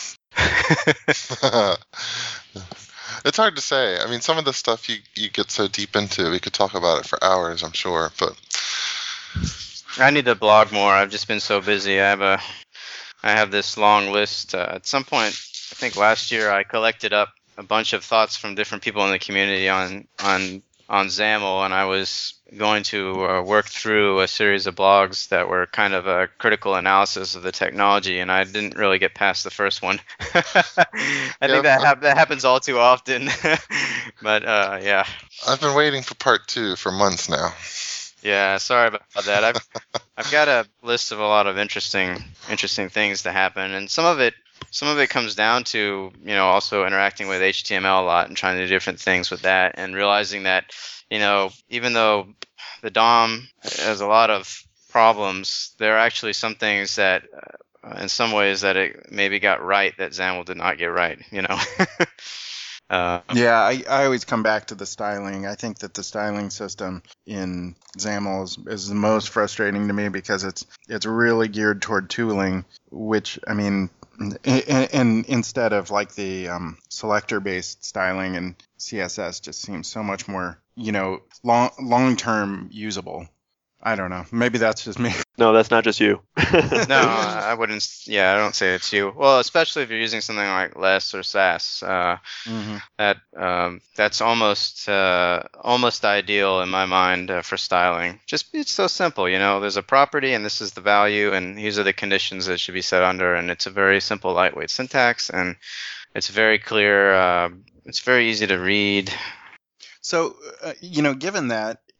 It's hard to say. I mean, some of the stuff you, you get so deep into, we could talk about it for hours, I'm sure. But I need to blog more. I've just been so busy. I have a, I have this long list. Uh, at some point, I think last year, I collected up a bunch of thoughts from different people in the community on on on XAML, and I was going to uh, work through a series of blogs that were kind of a critical analysis of the technology, and I didn't really get past the first one. I yeah, think that ha- that happens all too often. But uh, yeah, I've been waiting for part two for months now. Yeah, sorry about that. I've I've got a list of a lot of interesting interesting things to happen, and some of it some of it comes down to, you know, also interacting with H T M L a lot and trying to do different things with that, and realizing that, you know, even though the D O M has a lot of problems, there are actually some things that, uh, in some ways, that it maybe got right that XAML did not get right, you know. uh, yeah, I, I always come back to the styling. I think that the styling system in XAML is, is the most frustrating to me because it's it's really geared toward tooling, which, I mean, and, and instead of like the um, selector-based styling in C S S just seems so much more, you know, long long-term usable. I don't know. Maybe that's just me. No, that's not just you. No, I wouldn't. Yeah, I don't say it's you. Well, especially if you're using something like Less or Sass, uh, mm-hmm. that um, that's almost uh, almost ideal in my mind uh, for styling. Just it's so simple, you know. There's a property, and this is the value, and these are the conditions that should be set under, and it's a very simple, lightweight syntax, and it's very clear. Uh, it's very easy to read. So, uh, you know, given that,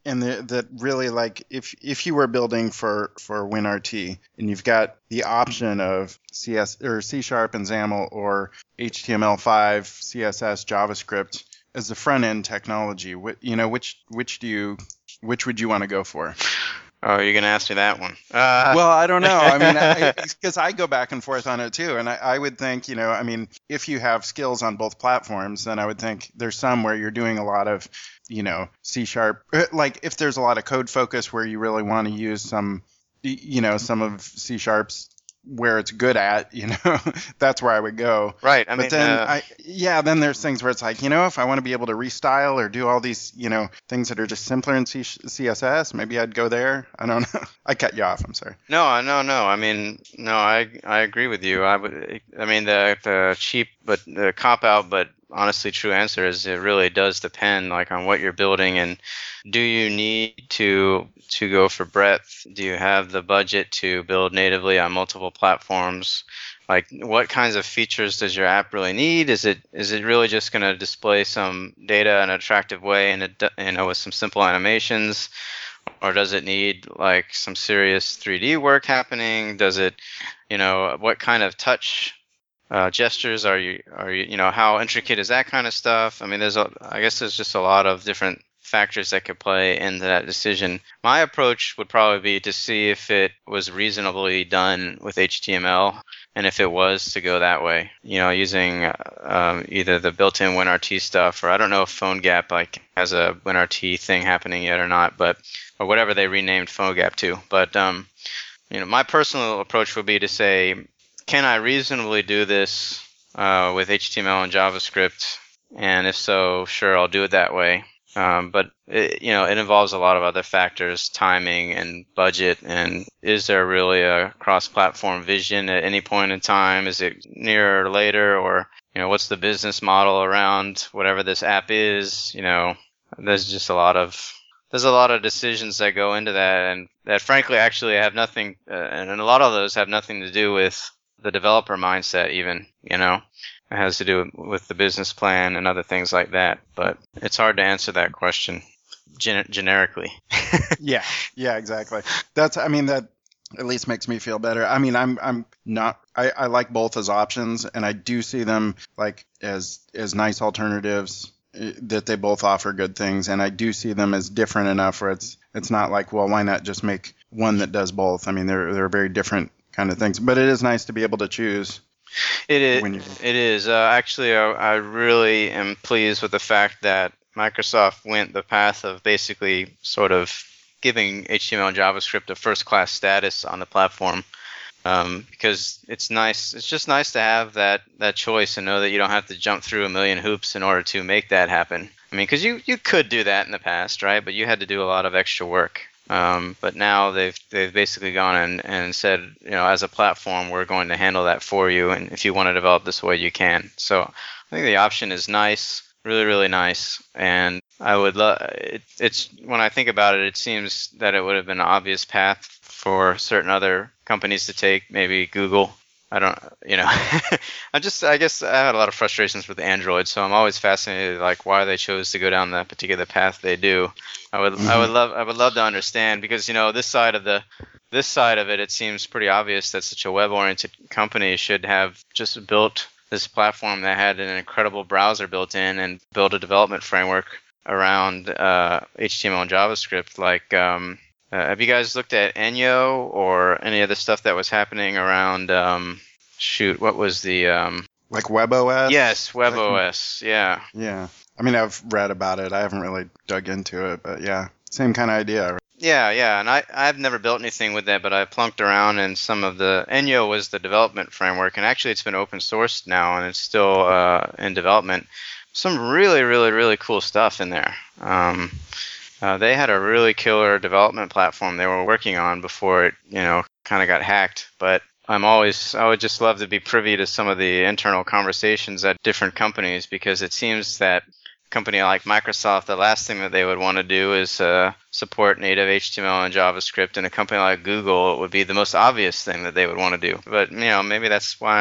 and the, that really like if if you were building for for WinRT and you've got the option of C S or C Sharp and XAML or H T M L five, C S S, JavaScript as the front end technology, what you know which which do you which would you want to go for? Oh, you're gonna ask me that one? Uh. Well, I don't know. I mean, because I, I go back and forth on it too, and I, I would think, you know, I mean, if you have skills on both platforms, then I would think there's some where you're doing a lot of, you know, C sharp. Like if there's a lot of code focus where you really want to use some, you know, some of C sharp's where it's good at, you know, that's where I would go. Right. I but mean, then uh, I, yeah, then there's things where it's like, you know, if I want to be able to restyle or do all these, you know, things that are just simpler in C- CSS, maybe I'd go there. I don't know. I cut you off. I'm sorry. No, no, no. I mean, no, I I agree with you. I would. I mean, the the cheap but the cop out, but honestly true answer is it really does depend, like, on what you're building, and do you need to to go for breadth? Do you have the budget to build natively on multiple platforms? Like, what kinds of features does your app really need? Is it is it really just going to display some data in an attractive way and it, you know, with some simple animations? Or does it need like some serious three D work happening? Does it, you know, what kind of touch uh, gestures are you are you you know, how intricate is that kind of stuff? I mean, there's a I guess there's just a lot of different factors that could play into that decision. My approach would probably be to see if it was reasonably done with H T M L, and if it was, to go that way. You know, using uh, um, either the built-in WinRT stuff, or I don't know if PhoneGap like has a WinRT thing happening yet or not, but or whatever they renamed PhoneGap to. But um, you know, my personal approach would be to say, can I reasonably do this uh, with H T M L and JavaScript? And if so, sure, I'll do it that way. Um, but it, you know, it involves a lot of other factors, timing and budget, and is there really a cross-platform vision at any point in time? Is it nearer or later, or you know, what's the business model around whatever this app is? You know, there's just a lot of there's a lot of decisions that go into that, and that frankly actually have nothing, uh, and a lot of those have nothing to do with the developer mindset even. You know. It has to do with the business plan and other things like that, but it's hard to answer that question gen- generically. yeah, yeah, exactly. That's, I mean, that at least makes me feel better. I mean, I'm, I'm not, I, I like both as options, and I do see them like as, as nice alternatives, that they both offer good things, and I do see them as different enough where it's, it's not like, well, why not just make one that does both? I mean, they're, they're very different kind of things, but it is nice to be able to choose. It is. It is. Uh, actually, I, I really am pleased with the fact that Microsoft went the path of basically sort of giving H T M L and JavaScript a first-class status on the platform, um, because it's nice. It's just nice to have that that choice and know that you don't have to jump through a million hoops in order to make that happen. I mean, because you you could do that in the past, right? But you had to do a lot of extra work. Um, but now they've they've basically gone and, and said, you know, as a platform, we're going to handle that for you, and if you want to develop this way, you can. So I think the option is nice, really, really nice, and I would love it. It's when I think about it, it seems that it would have been an obvious path for certain other companies to take, maybe Google. I don't, you know, I just, I guess I had a lot of frustrations with Android, so I'm always fascinated, like, why they chose to go down that particular path they do. I would, mm-hmm. I would love, I would love to understand, because, you know, this side of the, this side of it, it seems pretty obvious that such a web-oriented company should have just built this platform that had an incredible browser built in and build a development framework around uh, H T M L and JavaScript, like. Um, Uh, have you guys looked at Enyo or any of the stuff that was happening around, um, shoot, what was the... Um, like WebOS? Yes, WebOS, yeah. Yeah. I mean, I've read about it. I haven't really dug into it, but yeah, same kind of idea. Right? Yeah, yeah, and I, I've never built anything with that, but I plunked around in some of the... Enyo was the development framework, and actually it's been open sourced now, and it's still uh, in development. Some really, really, really cool stuff in there. Um Uh, they had a really killer development platform they were working on before it, you know, kind of got hacked. But I'm always, I would just love to be privy to some of the internal conversations at different companies, because it seems that a company like Microsoft, the last thing that they would want to do is uh, support native H T M L and JavaScript. And a company like Google, it would be the most obvious thing that they would want to do. But, you know, maybe that's why I'm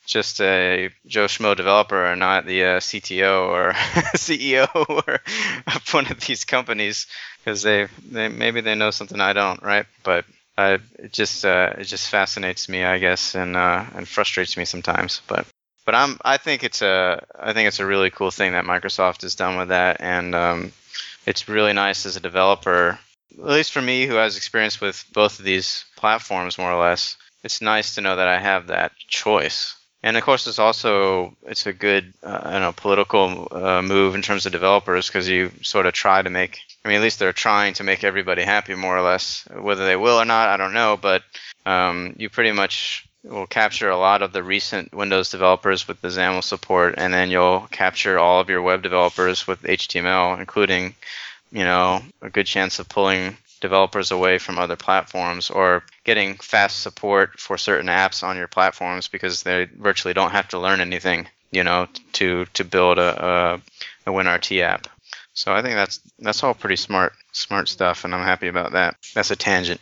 just a Joe Schmo developer and not the uh, C T O or C E O or of one of these companies, because they, they maybe they know something I don't, right? But I, it just uh, it just fascinates me, I guess, and uh, and frustrates me sometimes. But but I'm I think it's a I think it's a really cool thing that Microsoft has done with that, and um, it's really nice as a developer, at least for me who has experience with both of these platforms more or less. It's nice to know that I have that choice. And of course, it's also it's a good uh, I don't know political uh, move in terms of developers, because you sort of try to make I mean at least they're trying to make everybody happy more or less. Whether they will or not, I don't know, but um, you pretty much will capture a lot of the recent Windows developers with the XAML support, and then you'll capture all of your web developers with H T M L, including you know a good chance of pulling developers away from other platforms, or getting fast support for certain apps on your platforms because they virtually don't have to learn anything, you know, to to build a a, a WinRT app. So I think that's that's all pretty smart smart stuff, and I'm happy about that. That's a tangent.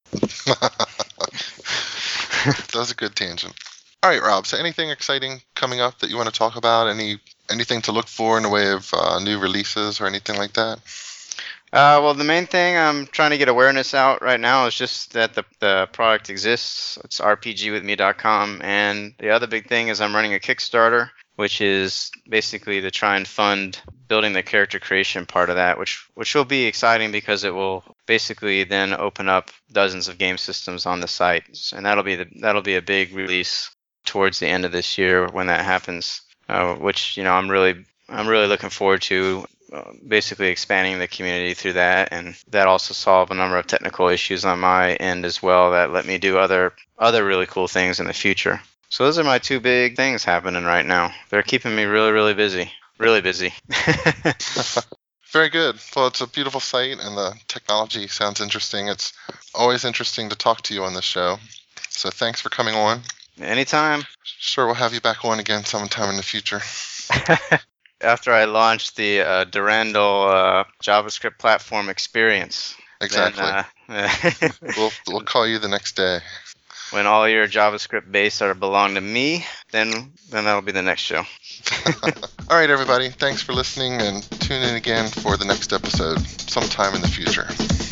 That was a good tangent. All right, Rob. So anything exciting coming up that you want to talk about? Any anything to look for in the way of uh, new releases or anything like that? Uh, well, the main thing I'm trying to get awareness out right now is just that the, the product exists. It's R P G with me dot com. And the other big thing is I'm running a Kickstarter, which is basically to try and fund building the character creation part of that, which which will be exciting because it will basically then open up dozens of game systems on the site. And that'll be the, that'll be a big release towards the end of this year when that happens, uh, which, you know, I'm really I'm really looking forward to. Uh, basically expanding the community through that, and that also solved a number of technical issues on my end as well that let me do other other really cool things in the future. So those are my two big things happening right now. They're keeping me really, really busy. Really busy. Very good. Well, it's a beautiful site, and the technology sounds interesting. It's always interesting to talk to you on this show. So thanks for coming on. Anytime. Sure, we'll have you back on again sometime in the future. After I launch the uh, Durandal uh, JavaScript platform experience. Exactly. Then, uh, we'll we'll call you the next day. When all your JavaScript base are belong to me, then then that'll be the next show. All right, everybody. Thanks for listening, and tune in again for the next episode sometime in the future.